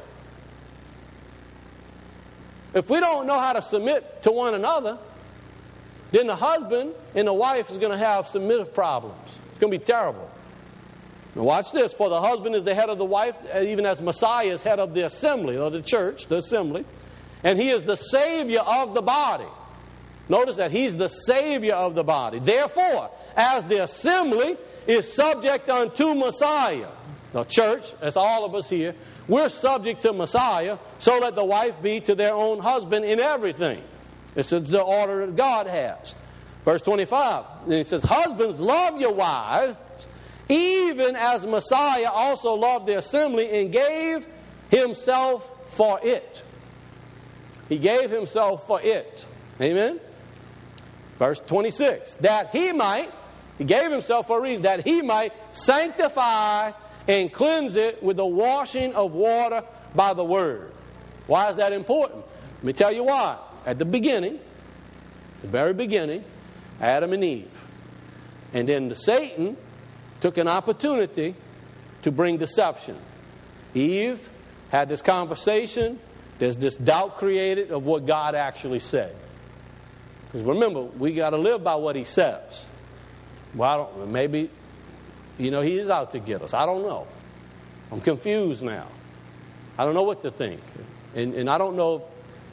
If we don't know how to submit to one another, then the husband and the wife is going to have submissive problems. It's going to be terrible. Now watch this. For the husband is the head of the wife, even as Messiah is head of the assembly, or the church, the assembly. And he is the Savior of the body. Notice that he's the Savior of the body. Therefore, as the assembly is subject unto Messiah, the church, that's all of us here, we're subject to Messiah, so let the wife be to their own husband in everything. This is the order that God has. Verse twenty-five, and it says, husbands, love your wives, even as Messiah also loved the assembly and gave himself for it. He gave himself for it. Amen? Verse twenty-six, that he might, he gave himself for a reason, that he might sanctify and cleanse it with the washing of water by the word. Why is that important? Let me tell you why. At the beginning, the very beginning, Adam and Eve. And then Satan took an opportunity to bring deception. Eve had this conversation. There's this doubt created of what God actually said. Because remember, we got to live by what he says. Well, I don't, maybe, you know, he is out to get us. I don't know. I'm confused now. I don't know what to think. And, and I don't know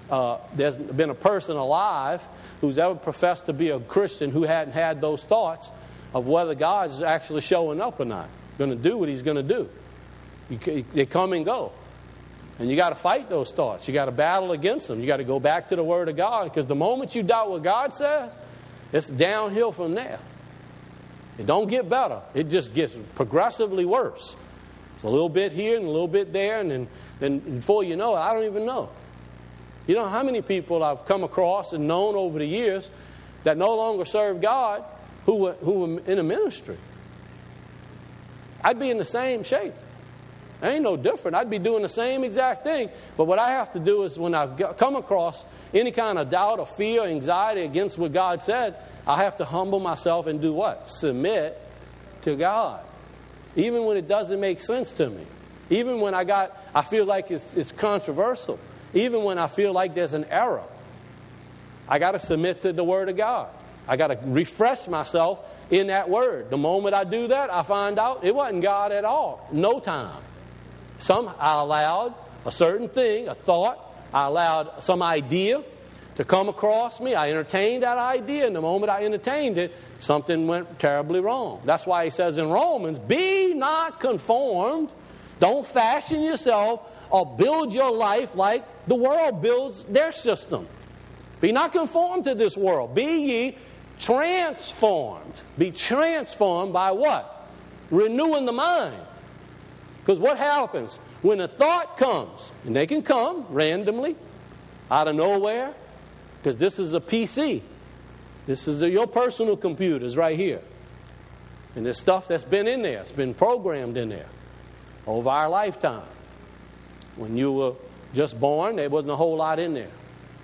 uh, there's been a person alive who's ever professed to be a Christian who hadn't had those thoughts of whether God's actually showing up or not, going to do what He's going to do. You, they come and go. And you got to fight those thoughts. You got to battle against them. You got to go back to the Word of God, because the moment you doubt what God says, it's downhill from there. It don't get better. It just gets progressively worse. It's a little bit here and a little bit there, and then, then before you know it, I don't even know. You know how many people I've come across and known over the years that no longer serve God who were, who were in a ministry? I'd be in the same shape. I ain't no different. I'd be doing the same exact thing. But what I have to do is, when I come across any kind of doubt or fear or anxiety against what God said, I have to humble myself and do what? Submit to God. Even when it doesn't make sense to me. Even when I got, I feel like it's, it's controversial. Even when I feel like there's an error. I got to submit to the Word of God. I got to refresh myself in that Word. The moment I do that, I find out it wasn't God at all. No time. Some, I allowed a certain thing, a thought. I allowed some idea to come across me. I entertained that idea, and the moment I entertained it, something went terribly wrong. That's why he says in Romans, be not conformed. Don't fashion yourself or build your life like the world builds their system. Be not conformed to this world. Be ye transformed. Be transformed by what? Renewing the mind. Because what happens when a thought comes, and they can come randomly, out of nowhere, because this is a P C. This is a, your personal computers right here. And there's stuff that's been in there. It's been programmed in there over our lifetime. When you were just born, there wasn't a whole lot in there.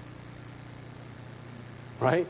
Right?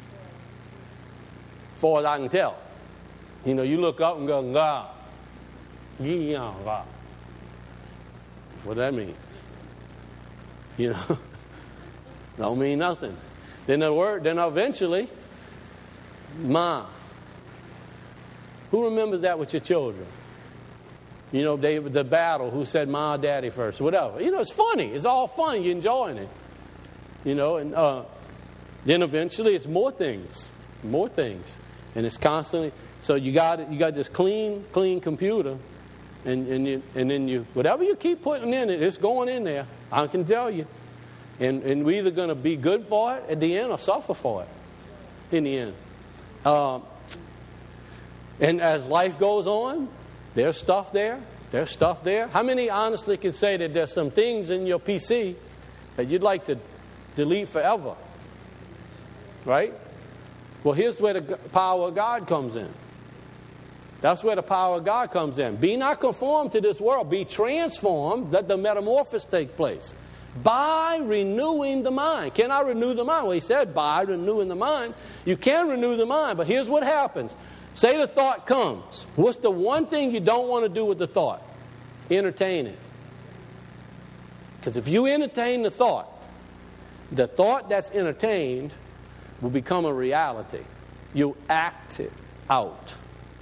As far as I can tell. You know, you look up and go, God. God. What that means? You know? Don't mean nothing. Then the word, then eventually, Ma. Who remembers that with your children? You know, they, the battle, who said Ma, Daddy first, whatever. You know, it's funny. It's all fun. You're enjoying it. You know, and uh, then eventually it's more things. More things. And it's constantly, so you got you got this clean, clean computer, and, and, you, and then you, whatever you keep putting in it, it's going in there. I can tell you. And, and we're either going to be good for it at the end or suffer for it in the end. Um, and as life goes on, there's stuff there. There's stuff there. How many honestly can say that there's some things in your P C that you'd like to delete forever? Right? Well, here's where the power of God comes in. That's where the power of God comes in. Be not conformed to this world. Be transformed. Let the metamorphosis take place. By renewing the mind. Can I renew the mind? Well, he said by renewing the mind. You can renew the mind, but here's what happens. Say the thought comes. What's the one thing you don't want to do with the thought? Entertain it. Because if you entertain the thought, the thought that's entertained will become a reality. You act it out.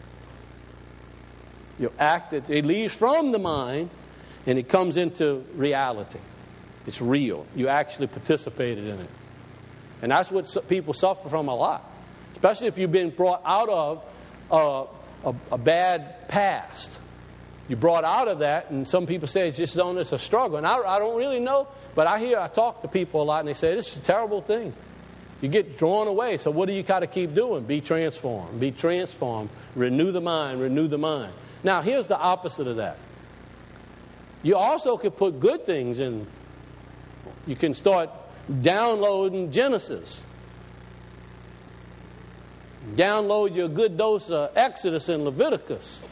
You act it. It leaves from the mind and it comes into reality. It's real. You actually participated in it. And that's what people suffer from a lot. Especially if you've been brought out of uh, a, a bad past. You're brought out of that, and some people say it's just on it's a struggle. And I, I don't really know, but I hear, I talk to people a lot, and they say, this is a terrible thing. You get drawn away, so what do you got to keep doing? Be transformed. Be transformed. Renew the mind. Renew the mind. Now, here's the opposite of that. You also could put good things in. You can start downloading Genesis. Download your good dose of Exodus and Leviticus.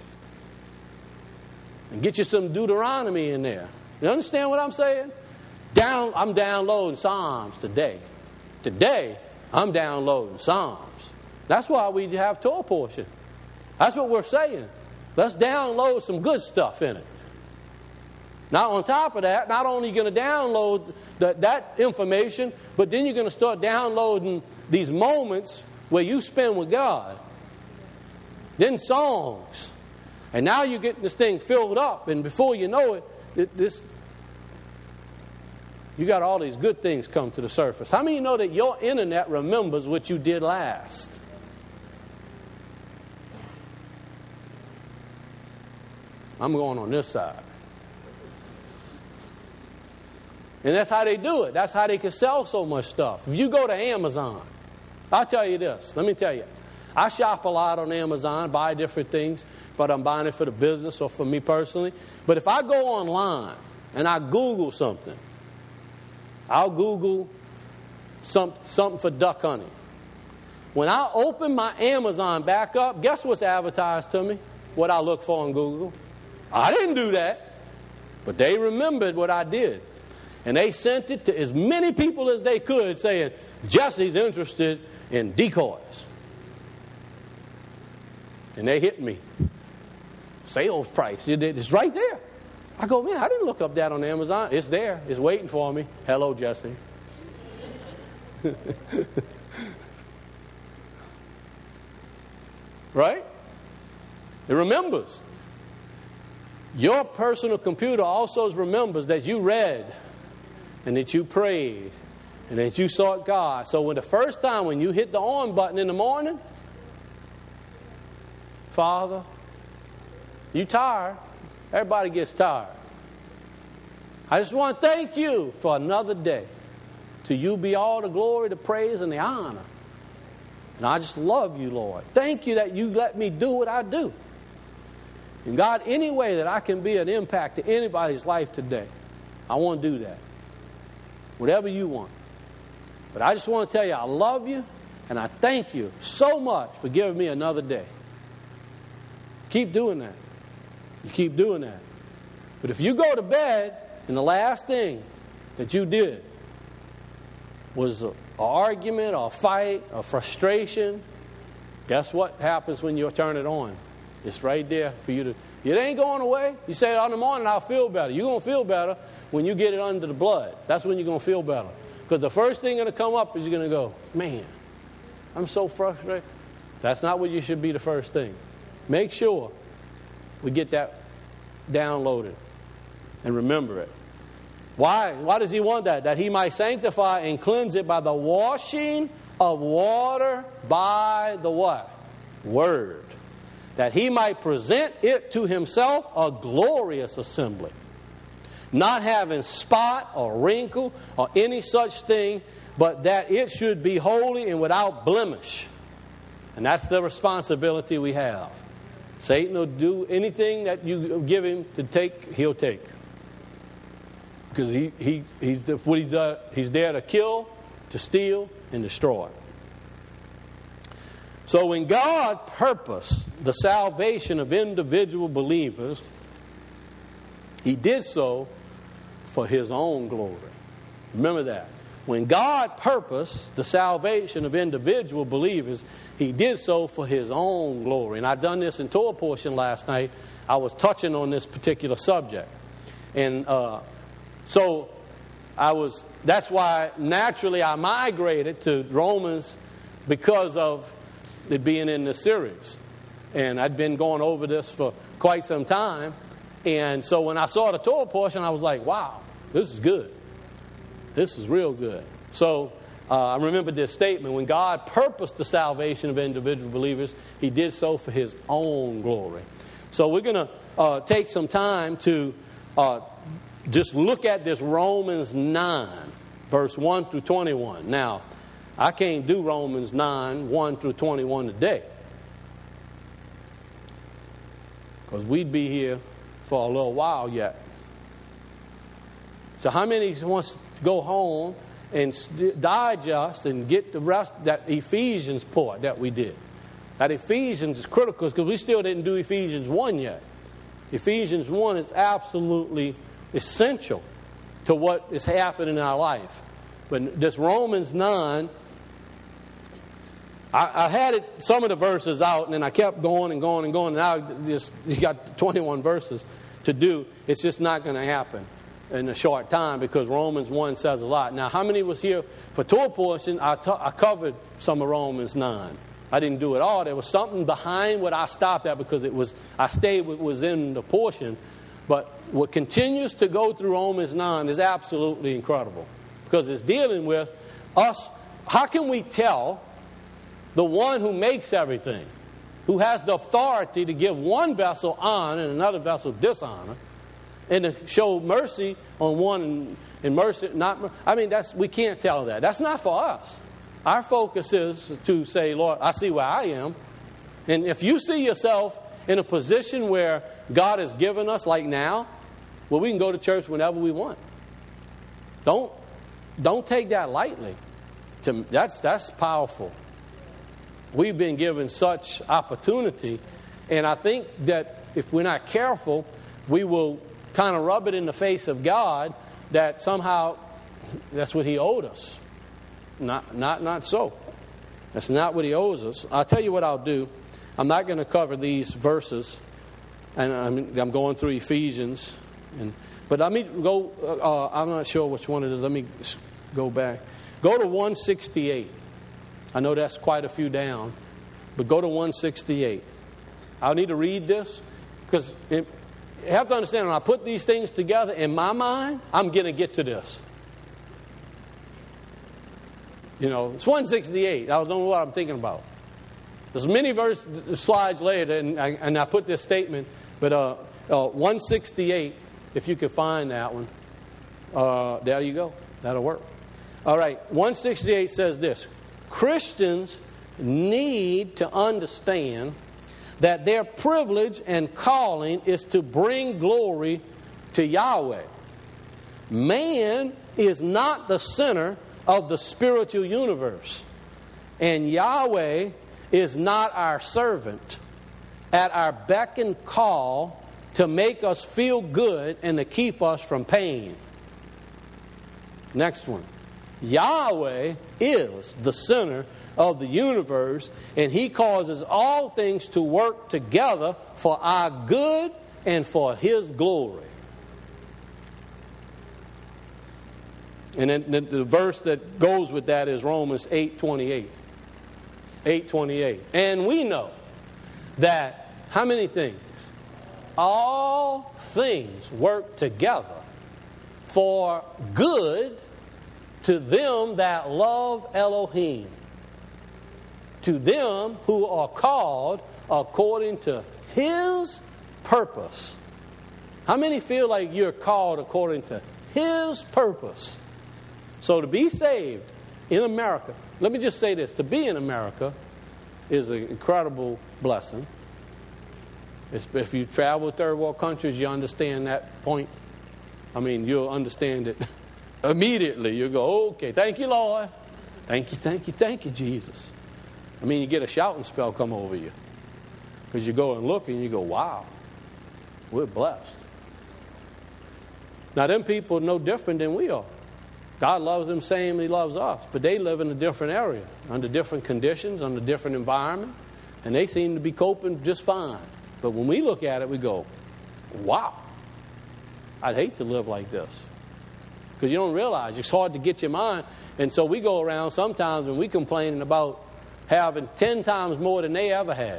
And get you some Deuteronomy in there. You understand what I'm saying? Down, I'm downloading Psalms today. Today, I'm downloading Psalms. That's why we have Torah portion. That's what we're saying. Let's download some good stuff in it. Now, on top of that, not only are you going to download the, that information, but then you're going to start downloading these moments where you spend with God. Then songs. And now you're getting this thing filled up, and before you know it, it this You got all these good things come to the surface. How many of you know that your internet remembers what you did last? I'm going on this side. And that's how they do it. That's how they can sell so much stuff. If you go to Amazon, I'll tell you this. Let me tell you. I shop a lot on Amazon, buy different things, whether I'm buying it for the business or for me personally. But if I go online and I Google something, I'll Google some, something for duck honey. When I open my Amazon back up, guess what's advertised to me? What I look for on Google. I didn't do that, but they remembered what I did. And they sent it to as many people as they could saying, Jesse's interested in decoys. And they hit me. Sales price. It's right there. I go, man, I didn't look up that on Amazon. It's there. It's waiting for me. Hello, Jesse. Right? It remembers. Your personal computer also remembers that you read and that you prayed and that you sought God. So when the first time when you hit the on button in the morning, Father, you tired. Everybody gets tired. I just want to thank you for another day. To you be all the glory, the praise, and the honor. And I just love you, Lord. Thank you that you let me do what I do. And God, any way that I can be an impact to anybody's life today, I want to do that. Whatever you want. But I just want to tell you, I love you, and I thank you so much for giving me another day. Keep doing that. You keep doing that. But if you go to bed and the last thing that you did was an argument or a fight or frustration, guess what happens when you turn it on? It's right there for you to... It ain't going away. You say, oh, in the morning I'll feel better. You're going to feel better when you get it under the blood. That's when you're going to feel better. Because the first thing going to come up is you're going to go, man, I'm so frustrated. That's not what you should be the first thing. Make sure we get that downloaded and remember it. Why? Why does he want that? That he might sanctify and cleanse it by the washing of water by the what? Word. That he might present it to himself a glorious assembly, not having spot or wrinkle or any such thing, but that it should be holy and without blemish. And that's the responsibility we have. Satan will do anything that you give him to take, he'll take. Because he, he, he's, the, what he's, uh, he's there to kill, to steal, and destroy. So when God purposed the salvation of individual believers, he did so for his own glory. Remember that. When God purposed the salvation of individual believers, he did so for his own glory. And I done this in Torah portion last night. I was touching on this particular subject. And uh, so I was, that's why naturally I migrated to Romans because of it being in this series. And I'd been going over this for quite some time. And so when I saw the Torah portion, I was like, wow, this is good. This is real good. So uh, I remember this statement. When God purposed the salvation of individual believers, he did so for his own glory. So we're going to uh, take some time to uh, just look at this Romans nine, verse one through twenty-one. Now, I can't do Romans nine, one through twenty-one today. Because we'd be here for a little while yet. So how many wants to go home and digest and get the rest, that Ephesians part that we did? That Ephesians is critical because we still didn't do Ephesians one yet. Ephesians one is absolutely essential to what is happening in our life. But this Romans nine, I, I had it, some of the verses out, and then I kept going and going and going. And now just, you got twenty-one verses to do. It's just not going to happen in a short time because Romans one says a lot. Now, how many was here for Torah portion? I, t- I covered some of Romans nine. I didn't do it all. There was something behind what I stopped at because it was I stayed with was in the portion But what continues to go through Romans nine is absolutely incredible, because it's dealing with us. How can we tell the one who makes everything, who has the authority to give one vessel honor and another vessel dishonor, and to show mercy on one and, and mercy not? I mean, that's we can't tell that. That's not for us. Our focus is to say, Lord, I see where I am. And if you see yourself in a position where God has given us, like now, well, we can go to church whenever we want. Don't, don't take that lightly. To, that's, that's powerful. We've been given such opportunity. And I think that if we're not careful, we will kind of rub it in the face of God that somehow that's what He owed us. Not, not, not so. That's not what He owes us. I'll tell you what I'll do. I'm not going to cover these verses, and I'm, I'm going through Ephesians. And, but let me go. Uh, I'm not sure which one it is. Let me go back. Go to one sixty-eight. I know that's quite a few down, but go to one sixty-eight. I'll need to read this because you have to understand, when I put these things together in my mind, I'm going to get to this. You know, it's one sixty-eight. I don't know what I'm thinking about. There's many verse slides later, and I, and I put this statement, but uh, uh, one sixty-eight, if you could find that one, uh, there you go. That'll work. All right, one sixty-eight says this: Christians need to understand that their privilege and calling is to bring glory to Yahweh. Man is not the center of the spiritual universe, and Yahweh is not our servant at our beck and call to make us feel good and to keep us from pain. Next one. Yahweh is the center of the universe, and He causes all things to work together for our good and for His glory. And then the, the verse that goes with that is Romans eight twenty-eight. eight twenty-eight. And we know that how many things? All things work together for good to them that love Elohim, to them who are called according to His purpose. How many feel like you're called according to His purpose? So to be saved in America, let me just say this, to be in America is an incredible blessing. If you travel third world countries, you understand that point. I mean, you'll understand it immediately. You'll go, okay, thank you, Lord. Thank you, thank you, thank you, Jesus. I mean, you get a shouting spell come over you. Because you go and look and you go, wow, we're blessed. Now, them people are no different than we are. God loves them same He loves us. But they live in a different area, under different conditions, under different environment. And they seem to be coping just fine. But when we look at it, we go, wow, I'd hate to live like this. Because you don't realize, it's hard to get your mind. And so we go around sometimes and we complaining about having ten times more than they ever had.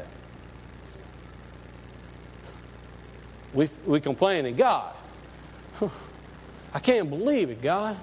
We, we complaining, God, I can't believe it, God.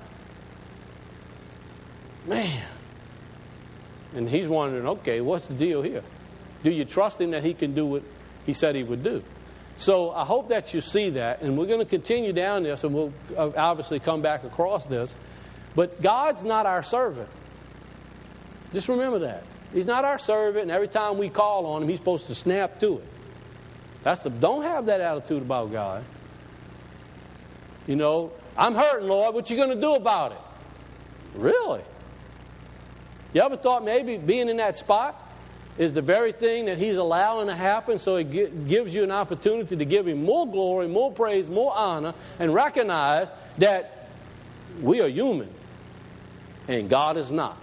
Man. And He's wondering, okay, what's the deal here? Do you trust Him that He can do what He said He would do? So I hope that you see that, and we're going to continue down this, and we'll obviously come back across this. But God's not our servant. Just remember that. He's not our servant, and every time we call on Him, He's supposed to snap to it. That's the, don't have that attitude about God. You know, I'm hurting, Lord. What you going to do about it? Really? You ever thought maybe being in that spot is the very thing that He's allowing to happen, so it gives you an opportunity to give Him more glory, more praise, more honor, and recognize that we are human and God is not.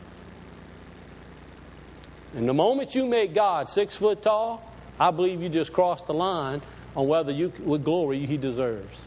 And the moment you make God six foot tall, I believe you just crossed the line on whether you, what glory He deserves.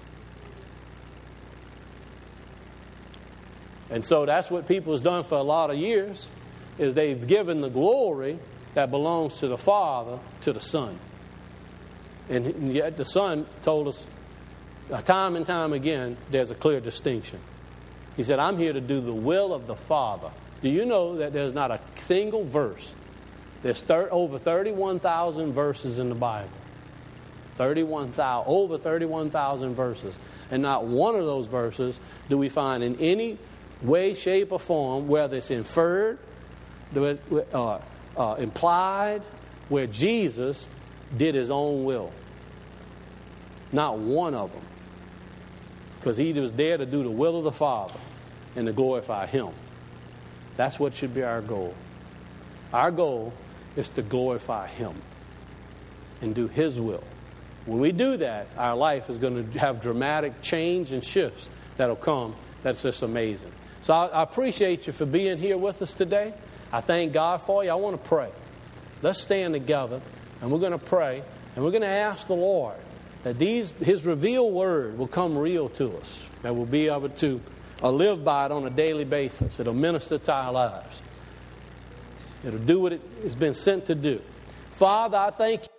And so that's what people has done for a lot of years, is they've given the glory that belongs to the Father to the Son. And yet the Son told us time and time again, there's a clear distinction. He said, I'm here to do the will of the Father. Do you know that there's not a single verse? There's thir- over thirty-one thousand verses in the Bible. thirty-one thousand, over thirty-one thousand verses. And not one of those verses do we find in any way, shape, or form, whether it's inferred, uh, uh, implied, where Jesus did his own will. Not one of them. Because he was there to do the will of the Father and to glorify him. That's what should be our goal. Our goal is to glorify him and do his will. When we do that, our life is going to have dramatic change and shifts that'll come. That's just amazing. So I, I appreciate you for being here with us today. I thank God for you. I want to pray. Let's stand together, and we're going to pray, and we're going to ask the Lord that these His revealed word will come real to us, that we'll be able to uh, live by it on a daily basis. It'll minister to our lives. It'll do what it has been sent to do. Father, I thank you.